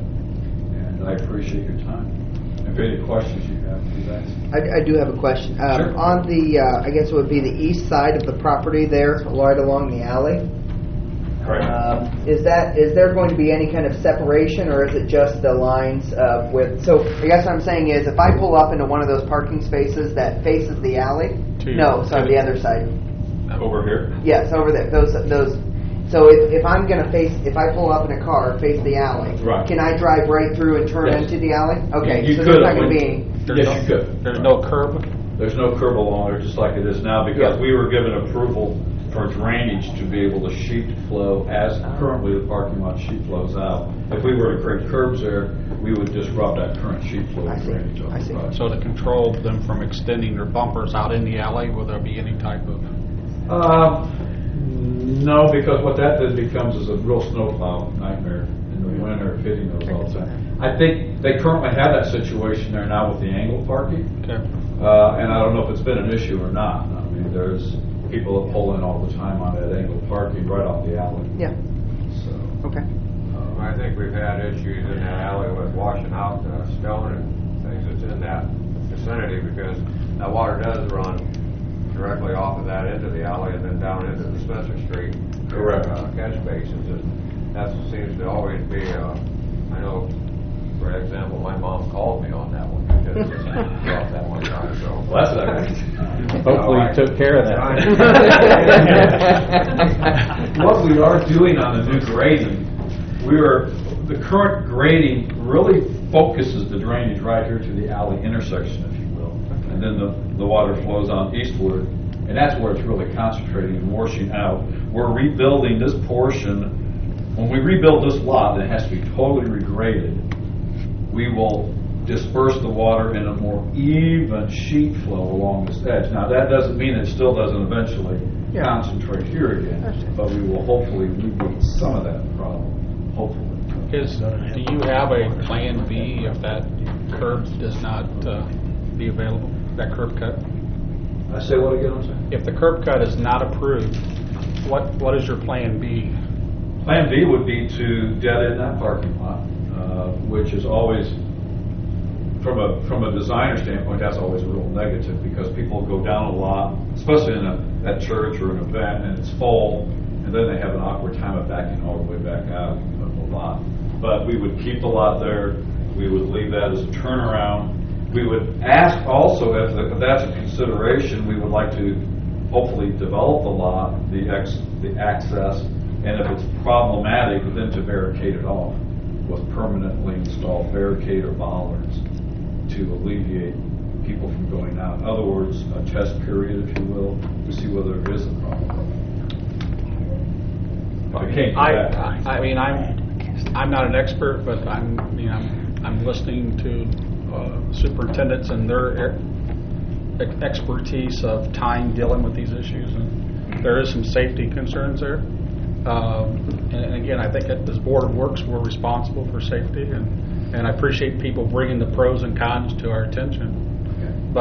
I appreciate your time. If any questions you have, please ask. I, I do have a question. Um, Sure. On the, uh, I guess it would be the east side of the property there, right along the alley. Correct. Um, is that is there going to be any kind of separation, or is it just the lines uh, with? So I guess what I'm saying is, if I pull up into one of those parking spaces that faces the alley, To- no, sorry, to- the other side. Over here? Yes, over there. Those those. So if, if I'm going to face, if I pull up in a car, face the alley, Right. can I drive right through and turn Yes. into the alley? Okay, You so could there's not have going to be went- any. There's Yes, no- you could. There's no curb? There's no curb along there, just like it is now, because Yeah. we were given approval for drainage to be able to sheet flow as currently the parking lot sheet flows out. If we were to create curbs there, we would disrupt that current sheet flow I see. drainage on I the see. project. So to control them from extending their bumpers out in the alley, will there be any type of? Um, no, because what that then becomes is a real snowplow nightmare in the winter, hitting those all the time. I think they currently have that situation there now with the angle parking, Okay. uh, and I don't know if it's been an issue or not. I mean, there's people that pull in all the time on that angle parking right off the alley. Yeah. So, Okay. Um, I think we've had issues in that alley with washing out uh, stone and things that's in that vicinity, because that water does run directly off of that into the alley and then down into the Spencer Street Correct. uh, catch basins. And that seems to always be, uh, I know, for example, my mom called me on that one because it off that one time. So well, that's nice. Hopefully you took care of that. What we are doing on the new grading, we are, the current grading really focuses the drainage right here to the alley intersection, if you will. And then the, the water flows on eastward, and that's where it's really concentrating and washing out. We're rebuilding this portion. When we rebuild this lot, it has to be totally regraded. We will disperse the water in a more even sheet flow along this edge. Now, that doesn't mean it still doesn't eventually Yeah. concentrate here again, but we will hopefully alleviate some of that problem, hopefully. Is, do you have a plan B if that curb does not uh, be available, that curb cut? I say what again, I'm sorry? If the curb cut is not approved, what, what is your plan B? Plan B would be to dead end that parking lot, uh, which is always, from a from a designer standpoint, that's always a real negative, because people go down a lot, especially in a at church or an event, and it's full, and then they have an awkward time of backing all the way back out of the lot. But we would keep the lot there. We would leave that as a turnaround. We would ask also, if, the, if that's a consideration, we would like to hopefully develop the lot, the ex, the access, and if it's problematic, then to barricade it off with permanently installed barricade or bollards to alleviate people from going out. In other words, a test period, if you will, to see whether there is a problem. If it can't do I, that, I I mean, I'm, I'm not an expert, but I'm, you know, I'm, I'm listening to uh, superintendents and their e- expertise of time dealing with these issues, and there is some safety concerns there. Um, and, and again, I think that as Board of Works, we're responsible for safety, and, and I appreciate people bringing the pros and cons to our attention. Okay. But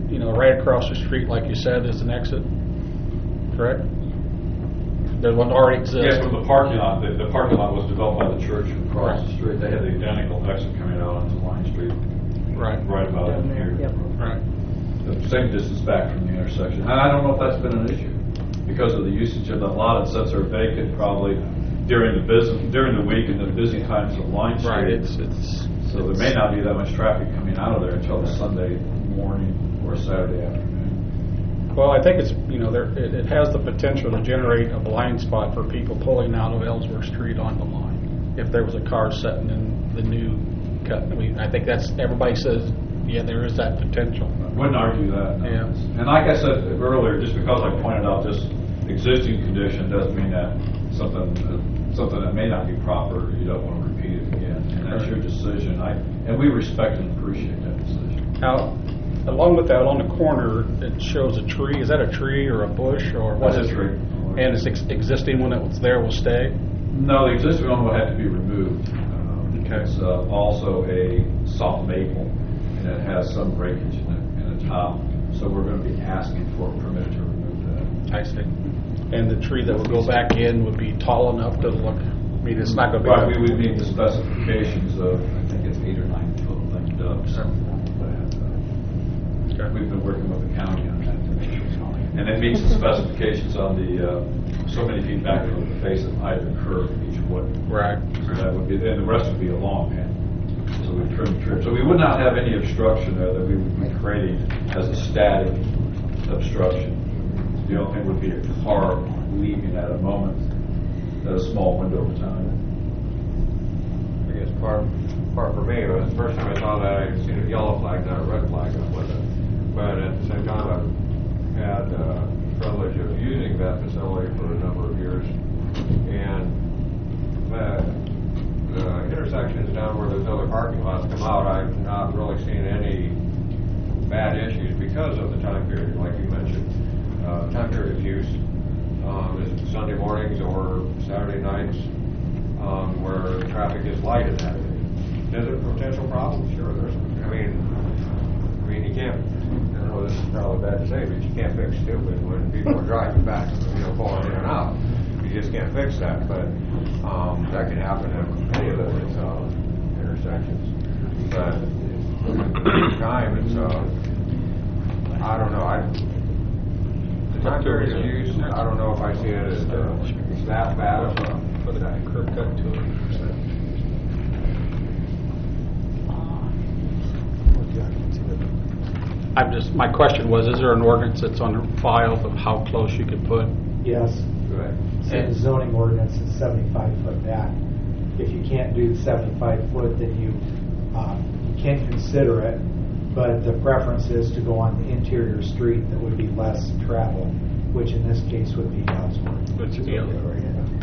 you know, right across the street, like you said, is an exit, correct? There's one already exists. Yes, from the parking lot, the, the parking lot was developed by the church across the street. They had the identical exit coming out onto Line Street. Right. Right about in here. Yep. Right. The same distance back from the intersection. And I don't know if that's been an issue because of the usage of that lot. It sits there vacant probably during the business, during the week and the busy times of Line Street. Right, it's, it's. So there may not be that much traffic coming out of there until the Sunday morning or Saturday afternoon. Well, I think it's, you know, there, it, it has the potential to generate a blind spot for people pulling out of Ellsworth Street on the line. If there was a car sitting in the new cut, I mean, I think that's, everybody says, yeah, there is that potential. I wouldn't argue that. No. Yeah. And like I said earlier, just because I pointed out this existing condition doesn't mean that something, uh, something that may not be proper, you don't want to repeat it again. And that's your decision. I, and we respect and appreciate that decision. Now, along with that, on the corner, it shows a tree. Is that a tree or a bush or what That's is a tree. it? And it's ex- existing one that was there will stay? No, the existing one will have to be removed. Um, Okay. It's uh, also a soft maple, and it has some breakage in the, in the top. So we're going to be asking for a permit to remove that. I see. And the tree that would go back in would be tall enough to look, I mean, it's not going to be... Right, we would meet the specifications of, I think it's eight or nine foot length of something like that. Okay. We've been working with the county on that to make sure it's on. And it meets the specifications on the, uh, so many feet back from the face of either curve of each wood. Right. So that would be, and the rest would be a long man. So we trim, trim. So we would not have any obstruction there that we would be creating as a static obstruction. The only thing would be a car leaving at a moment, at a small window of time. I guess part, part for me, was the first time I saw that, I seen a yellow flag, not a red flag up with it. But at the same time, I've had uh, the privilege of using that facility for a number of years. And the, the intersections down where those other parking lots come out, I've not really seen any bad issues because of the time period, like you mentioned. Uh, time period of use, um, is it Sunday mornings or Saturday nights, um, where traffic is light in that area. Is it a potential problem? Sure, there's, I mean, I mean, you can't, I know this is probably bad to say, but you can't fix stupid when people are driving back, you know, falling in and out. You just can't fix that, but, um, that can happen at any of those, uh, intersections. But, at the same time, it's, uh, I don't know, I, the time period of use, I don't know if I see it as uh, that bad of a, Put a curb cut to it. I'm just, my question was, is there an ordinance that's on file of how close you could put? Yes. Right. So the zoning ordinance is seventy-five foot back. If you can't do the seventy-five foot, then you, uh, you can consider it, but the preference is to go on the interior street that would be less travel, which in this case would be Ellsworth. Which would be Ellsworth.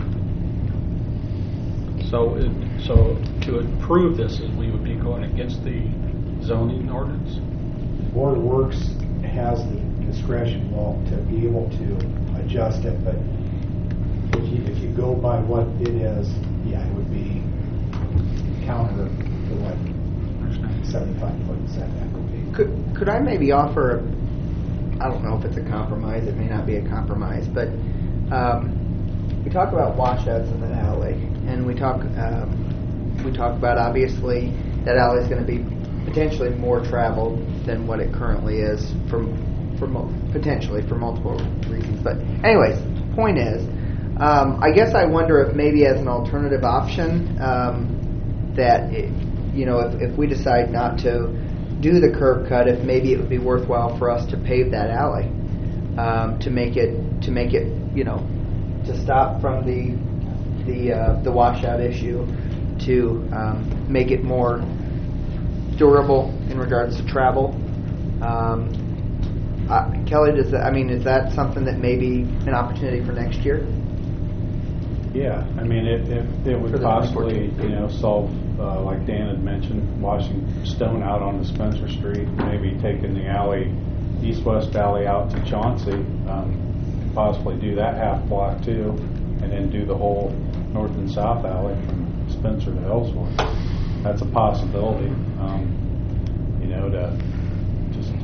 So, it- so to approve this, is we would be going against the zoning ordinance? Board of Works has the discretion, well, to be able to adjust it, but if you, if you go by what it is, yeah, it would be counter to what seventy-five foot setback would be. Could, could I maybe offer, I don't know if it's a compromise, it may not be a compromise, but um, we talk about washouts in that alley, and we talk, um, we talk about obviously that alley is going to be potentially more traveled than what it currently is for, for mo- potentially for multiple reasons. But anyways, point is, um, I guess I wonder if maybe as an alternative option um, that it, you know if, if we decide not to do the curb cut, if maybe it would be worthwhile for us to pave that alley um, to make it to make it you know to stop from the the uh, the washout issue, to um, make it more durable in regards to travel. Um, uh, Kelly, does that, I mean, is that something that may be an opportunity for next year? Yeah, I mean, it, it, it For would the possibly, twenty fourteen. you know, solve, uh, like Dan had mentioned, washing stone out on the Spencer Street, maybe taking the alley, east-west alley out to Chauncey, um, possibly do that half block too, and then do the whole north and south alley from Spencer to Ellsworth. That's a possibility, um, you know, to just to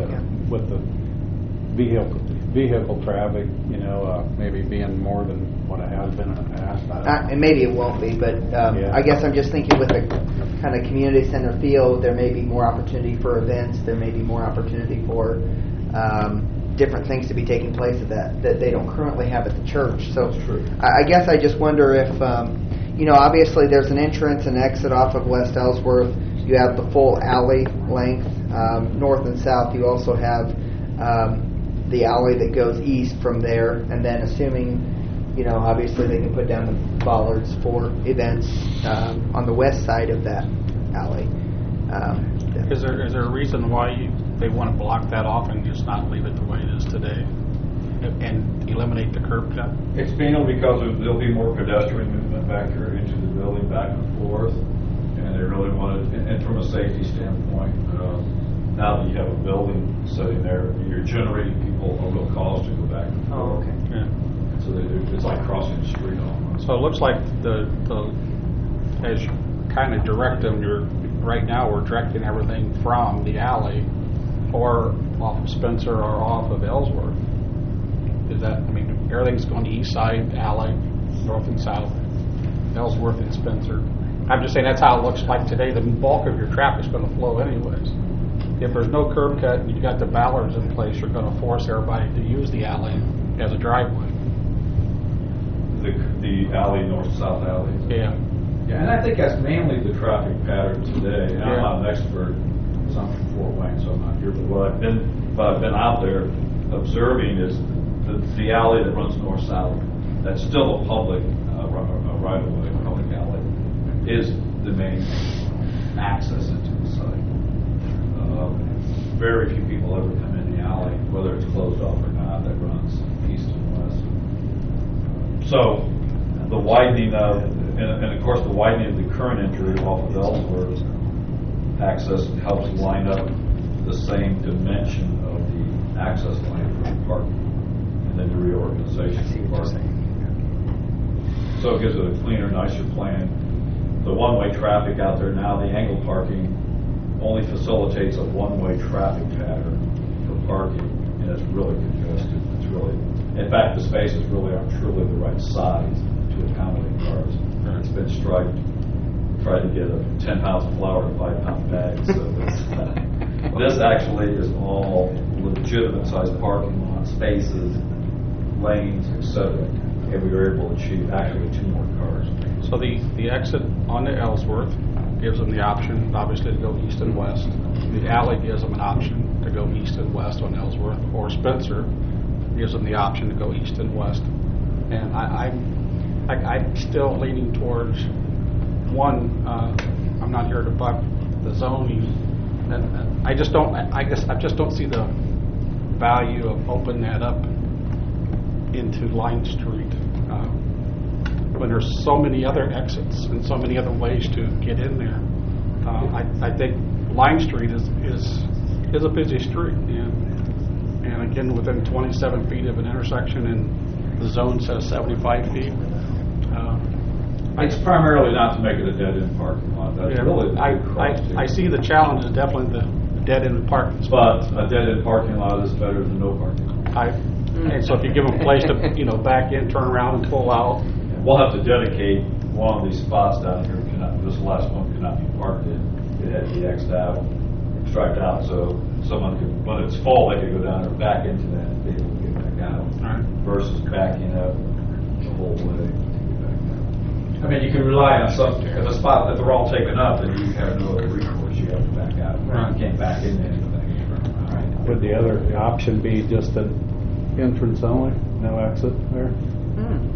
with the vehicle, vehicle traffic, you know, uh, maybe being more than what it has been in the past. I don't Uh, know. and maybe it won't be, but um, Yeah. I guess I'm just thinking with a kind of community center feel, there may be more opportunity for events. There may be more opportunity for um, different things to be taking place at that that they don't currently have at the church. So I, I guess I just wonder if, um, you know, obviously there's an entrance and exit off of West Ellsworth. You have the full alley length, um, north and south. You also have um, the alley that goes east from there, and then assuming, you know, obviously they can put down the bollards for events um, on the west side of that alley. Um, Is there, is there a reason why you, they want to block that off and just not leave it the way it is today? And, and eliminate the curb cut? It's mainly because of- there'll be more pedestrian movement back here into the building, back and forth, and they really wanted, and and from a safety standpoint, uh, now that you have a building sitting there, you're generating people a real cause to go back and forth. Oh, okay. Yeah. So they- it's like crossing the street almost. So it looks like the, the as you kind of direct them, you're, right now we're directing everything from the alley or off of Spencer or off of Ellsworth. Is that, I mean, everything's going to east side, alley, north and south, Ellsworth and Spencer. I'm just saying that's how it looks like today. The bulk of your traffic's going to flow anyways. If there's no curb cut and you got the ballards in place, you're going to force everybody to use the alley as a driveway. The, the alley, north-south alley. Yeah. Yeah, and I think that's mainly the traffic pattern today. And I'm Yeah. not an expert, because I'm from Fort Wayne, so I'm not here, but what I've been, what I've been out there observing is the, the alley that runs north-south, that's still a public uh, ri- uh, right-of-way, public alley, is the main access into the site. Uh, very few people ever come in the alley, whether it's closed off or not, that runs east and west. So the widening of, and, and of course the widening of the current entry off of Ellsworth access helps line up the same dimension of the access lane for the parking, and then the reorganization of the parking. So it gives it a cleaner, nicer plan. The one-way traffic out there now, the angle parking only facilitates a one-way traffic pattern for parking, and it's really congested. It's really, in fact, the spaces really aren't truly the right size to accommodate cars. It's been striped, tried to get a ten pounds of flour in a five pound bag. So this, uh, this actually is all legitimate sized parking lot spaces, lanes, et cetera. And we were able to achieve actually two more cars. So the, the exit onto Ellsworth gives them the option, obviously, to go east and west. The alley gives them an option to go east and west on Ellsworth, or Spencer gives them the option to go east and west. And I, I'm, I, I'm still leaning towards one. Uh, I'm not here to buck the zoning, and, and I just don't. I guess I just don't see the value of opening that up into Line Street. Uh, when there's so many other exits and so many other ways to get in there. Uh, I, I think Line Street is, is is a busy street, and, and again, within twenty-seven feet of an intersection, and the zone says seventy-five feet. Uh, It's primarily not to make it a dead-end parking lot. That's yeah, really the I, big cross I, I see the challenge is definitely the dead-end parking But spots. a dead-end parking lot is better than no parking lot. I, and so if you give them a place to, you know, back in, turn around, and pull out. We'll have to dedicate one of these spots down here. Cannot, this last one cannot be parked in. It had to be X'd out, striped out, so someone could, when it's full, they could go down there, back into that, and be able to get back out, Right. versus backing up the whole way to get back out. I mean, you can rely on some, if a spot that they're all taken up, then you have no other recourse. You have to back out. Right. You can't back into anything. Right. Would the other option be just an entrance only, no exit there? Hmm.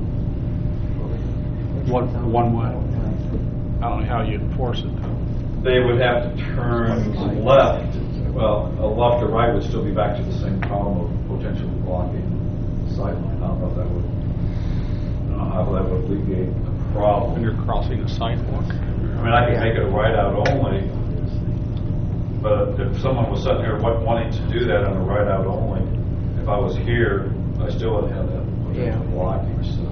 One, one way. I don't know how you enforce it, though. They would have to turn left. Well, a left or right would still be back to the same problem of potentially blocking the sideline. I don't know if that would, I don't know how that would alleviate the problem. When you're crossing a sidewalk. I mean, I could make it a right out only, but if someone was sitting here wa- wanting to do that on a right out only, if I was here, I still would have that potential Yeah. blocking. So.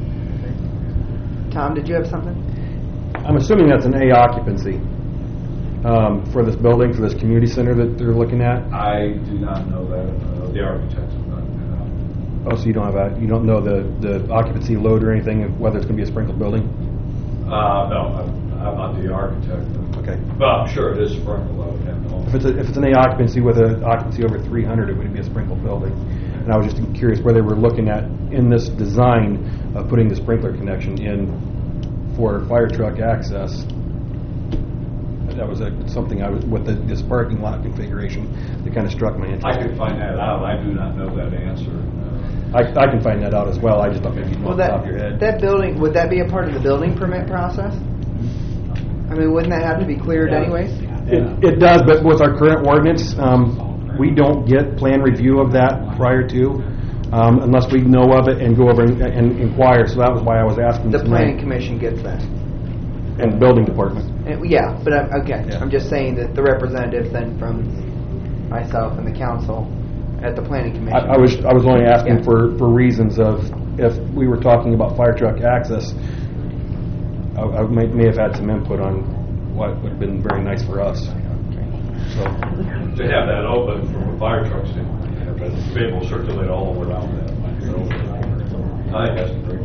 Tom, did you have something? I'm assuming that's an A occupancy. um, for this building, for this community center that they're looking at? I do not know that, uh, the architects have not, uh, Oh, so you don't have a, you don't know the, the occupancy load or anything, of whether it's going to be a sprinkled building? uh, no, I'm, I'm not the architect. Okay. But I'm sure it is sprinkled, I would have no. If it's a, if it's an A occupancy with an occupancy over three hundred, it would be a sprinkled building. And I was just curious where they were looking at in this design of putting the sprinkler connection in for fire truck access. That was a, something I was with the, this parking lot configuration that kind of struck my interest. I could find that out, I do not know that answer. Uh, I, I can find that out as well. I just thought maybe you know Well, off the that, top of your head. that building, would that be a part of the building permit process? I mean, wouldn't that have to be cleared anyways? It, it does, but with our current ordinance, um, we don't get plan review of that prior to, um, unless we know of it and go over and, and inquire. So that was why I was asking. The tonight. planning commission gets that. And building department. And, yeah, but I'm, again, Yeah. I'm just saying that the representatives then from myself and the council at the planning commission. I, I was I was only asking Yeah. for, for reasons of if we were talking about fire truck access, I, I may, may have had some input on what would have been very nice for us. So. To have that open from a fire truck standpoint, yeah, but to be able to circulate all the way around that. I think that's great.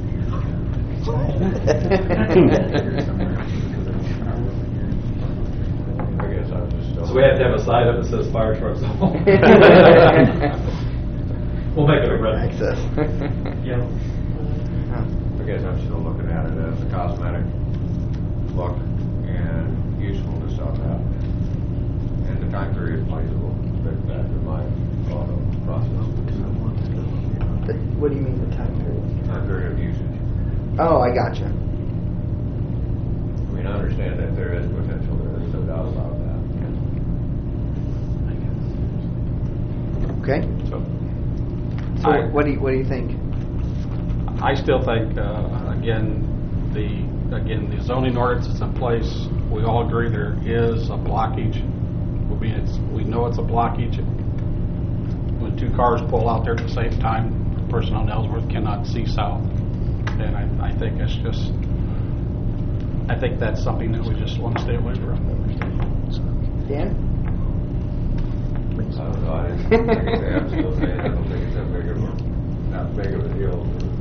I guess I'm just. So we have to have a sign up that says fire trucks only. We'll make it a red. Access. Yeah. I guess I'm still looking at it as a cosmetic look and usefulness of that. And the time period plays a little big factor in my thought of the process. The, what do you mean the time period? Time period of usage. Oh, I gotcha. I mean, I understand that there is potential, there is no doubt about that. Okay. So, So I- what do you, what do you think? I still think, uh, again, the, again, the zoning ordinance is in place. We all agree there is a blockage. We mean, it's, we know it's a blockage. When two cars pull out there at the same time, the person on Ellsworth cannot see south. And I, I think it's just, I think that's something that we just want to stay away from. Dan? I don't know, I didn't think it's, I'm still saying, I don't think it's that big of a, not big of a deal.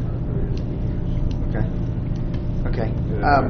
Okay. Okay. Um,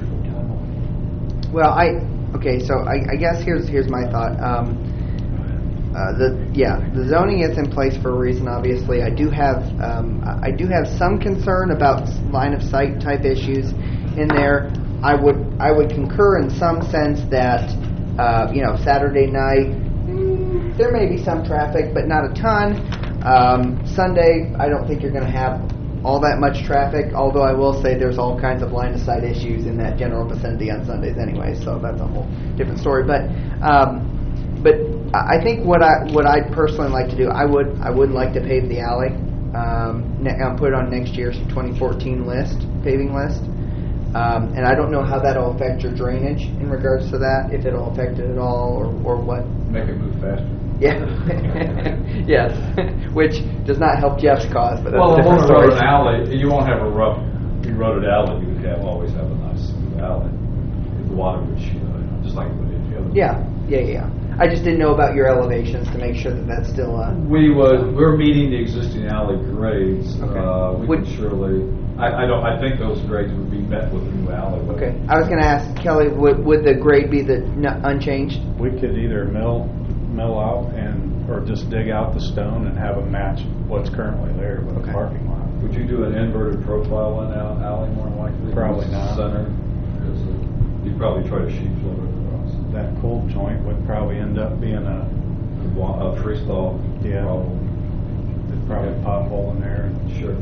well, I okay. So I, I guess here's here's my thought. Um, uh, the yeah, the zoning is in place for a reason. Obviously, I do have um, I do have some concern about line of sight type issues in there. I would I would concur in some sense that uh, you know Saturday night mm, there may be some traffic, but not a ton. Um, Sunday, I don't think you're going to have all that much traffic, although I will say there's all kinds of line of sight issues in that general vicinity on Sundays anyway, so that's a whole different story. But um, but I think what I what I'd personally like to do, I would I would like to pave the alley, um, ne- and put it on next year's twenty fourteen list, paving list. Um, and I don't know how that'll affect your drainage in regards to that, if it'll affect it at all, or, or what. Make it move faster. Yeah. Yes. Which does not help Jeff's cause, but that's Well, a on different a story. road alley, you won't have a rough, eroded alley, you would have, always have a nice smooth alley. The water would, you know, just like it would in the other. Yeah, yeah, yeah. I just didn't know about your elevations to make sure that that's still uh We was, we're meeting the existing alley grades. Okay. Uh, we Would- can surely, I, I don't, I think those grades would be met with the new alley. but- Okay. I was going to ask Kelly, would, would the grade be the n- unchanged? We could either mill, mill out and, or just dig out the stone and have them match what's currently there with Okay. a parking lot. Would you do an inverted profile on that alley more than likely? Probably not. Center? Because, uh, You'd probably try to sheet flow it across. That cold joint would probably end up being a, A wa- A freestyle Yeah. problem. there'd probably a pothole in there. Sure.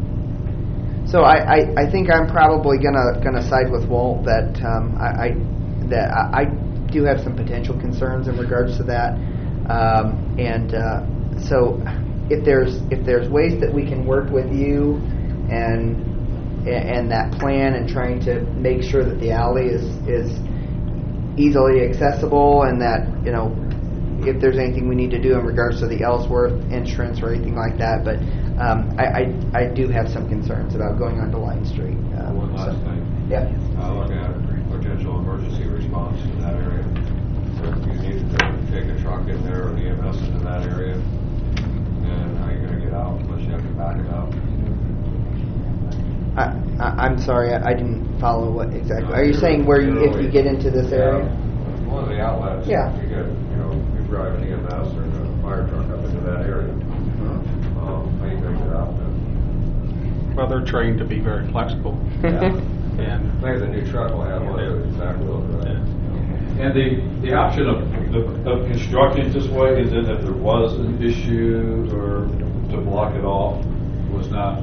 So I, I, I think I'm probably gonna gonna side with Walt that um, I, I that I, I do have some potential concerns in regards to that, um, and uh, so if there's if there's ways that we can work with you and and that plan and trying to make sure that the alley is is easily accessible and that you know if there's anything we need to do in regards to the Ellsworth entrance or anything like that, but um, I, I I do have some concerns about going onto Line Street. Um, One last so- thing. Yeah. Uh, look at potential emergency response in that area. if you needed to take a truck in there or the E M S is in that area, then how are you gonna get out unless you have to back it up? I, I, I'm sorry, I, I didn't follow what exactly. Are you saying where you, if you get into this area? Yeah, one of the outlets. Yeah. You get, you know, you drive an E M S or a fire truck up into that area. Um, how you gonna get out then? Well, they're trained to be very flexible. Yeah. And Maybe the new truck will have one of those back wheels, right? And the, the option of, of- of constructing it this way is that if there was an issue or to block it off was not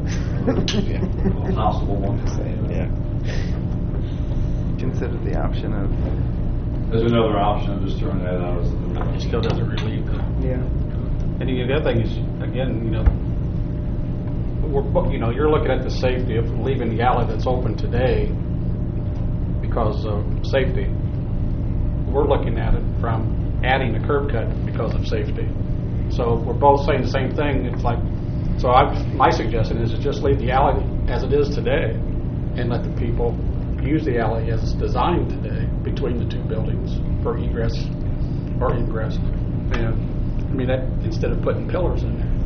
a possible one. Yeah. Consider the option of. There's another option, I'm just throwing that out as a. it still doesn't relieve them. Yeah. And the other thing is, again, you know, we're, you know, you're looking at the safety of leaving the alley that's open today because of safety. We're looking at it from adding a curb cut because of safety. So we're both saying the same thing. It's like, so I, my suggestion is to just leave the alley as it is today and let the people use the alley as it's designed today between the two buildings for egress or ingress. And I mean, that instead of putting pillars in there.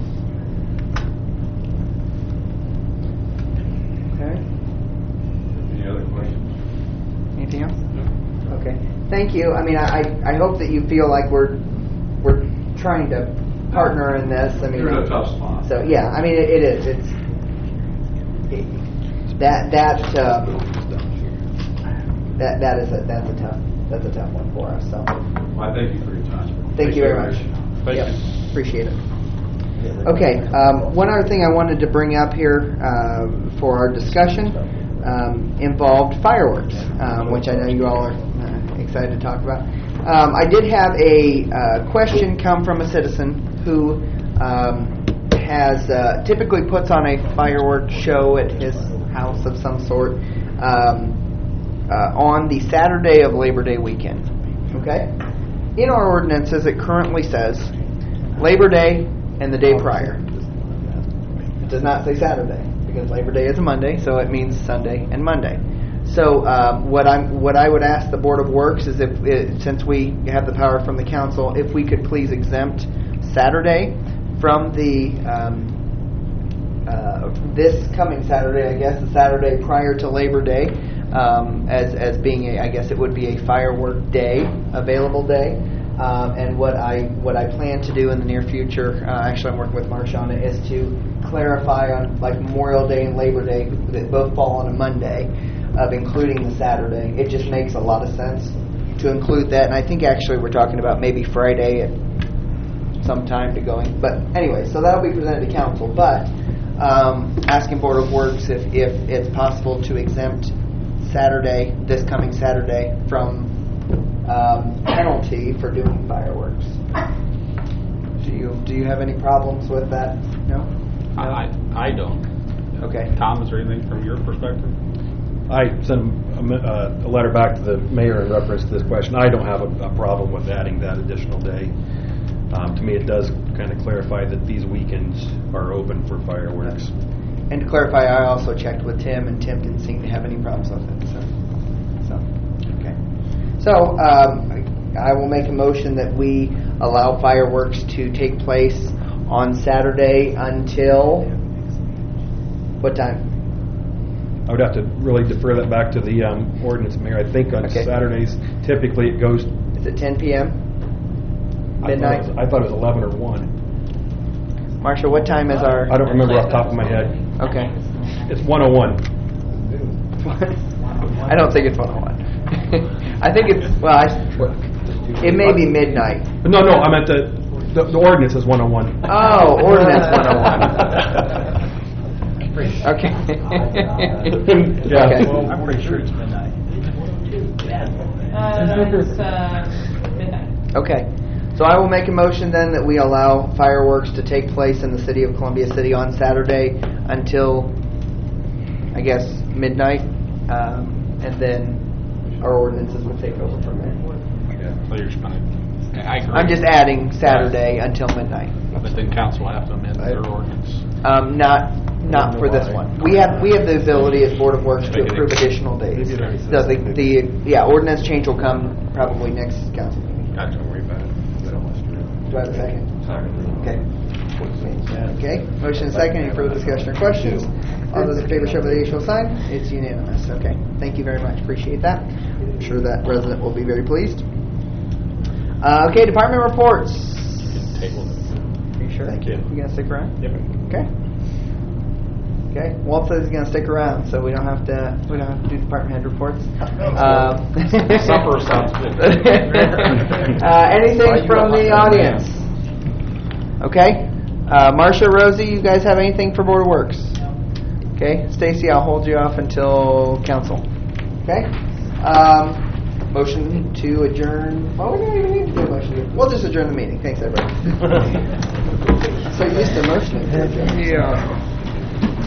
Okay. Any other questions? Anything else? No. Okay. Thank you. I mean, I, I hope that you feel like we're we're trying to partner in this. I mean, You're in a tough spot. So yeah, I mean, it, it is. It's it, that that uh, that that is a that's a tough that's a tough one for us. So I thank you for your time. thank you very much. Thank Yep. you. Appreciate it. Okay. Um, one other thing I wanted to bring up here uh, for our discussion um, involved fireworks, um, which I know you all are uh, excited to talk about. Um, I did have a uh, question come from a citizen who um, has uh, typically puts on a fireworks show at his house of some sort um, uh, on the Saturday of Labor Day weekend. Okay? In our ordinances, it currently says Labor Day and the day prior. It does not say Saturday because Labor Day is a Monday, so it means Sunday and Monday. So um, what I'm what I would ask the Board of Works is if it, since we have the power from the council, if we could please exempt Saturday from the um, uh, this coming Saturday, I guess the Saturday prior to Labor Day, um, as as being a I guess it would be a firework day, available day. Um, and what I what I plan to do in the near future, uh, actually I'm working with Marcia on it, is to clarify on like Memorial Day and Labor Day that both fall on a Monday, of including the Saturday. It just makes a lot of sense to include that, and I think actually we're talking about maybe Friday at some time to going. But anyway, so that'll be presented to council. But um, asking Board of Works if, if it's possible to exempt Saturday, this coming Saturday, from Um, penalty for doing fireworks. Do you do you have any problems with that? No? No? I, I don't. Okay. Tom, is there anything from your perspective? I sent a, mi- uh, a letter back to the mayor in reference to this question. I don't have a, a problem with adding that additional day. Um, to me, it does kind of clarify that these weekends are open for fireworks. And to clarify, I also checked with Tim, and Tim didn't seem to have any problems with it. So, so okay. So um, I will make a motion that we allow fireworks to take place on Saturday until what time? I would have to really defer that back to the um, ordinance, Mayor. I think on Okay. Saturdays, typically it goes... Is it ten p.m.? I Midnight? thought, it was, I thought it was eleven or one. Marshall, what time is our... I don't remember off the top of my head. Okay. It's one oh one. I don't think it's one oh one. I think it's, well, I, it may be midnight. No, no, I meant the, the, the ordinance is one oh one. Oh, ordinance one oh one. Okay. Yeah. Okay. Well, I'm pretty sure it's midnight. Uh, it's, uh, midnight. Okay. So I will make a motion then that we allow fireworks to take place in the city of Columbia City on Saturday until, I guess, midnight, um, and then our ordinances will take over from there. So you're just gonna, I agree. I'm just adding Saturday until midnight. But then council will have to amend their ordinance. Um, not Not for this one. We have, we have the ability as Board of Works to approve additional days. So the, the, yeah, ordinance change will come probably next council meeting. Not to worry about it. Do I have a second? Okay. Okay, motion and second. Any further discussion or questions? All those in favor show by the usual sign. It's unanimous. Okay, thank you very much. Appreciate that. I'm sure that resident will be very pleased. Uh, okay, department reports. Table it. Are you sure? Thank you. You gonna stick around? Yep. Okay. Okay. Walt says he's gonna stick around, so we don't have to. We don't have to do department head reports. Um, Supper sounds good. uh, anything from the audience? Okay. Uh, Marcia, Rosie, you guys have anything for Board of Works? Okay. Stacy, I'll hold you off until council. Okay. Um, motion to adjourn. Oh, we don't even need to do a motion. We'll just adjourn the meeting. Thanks, everybody. So used to motioning to adjourn. Yeah.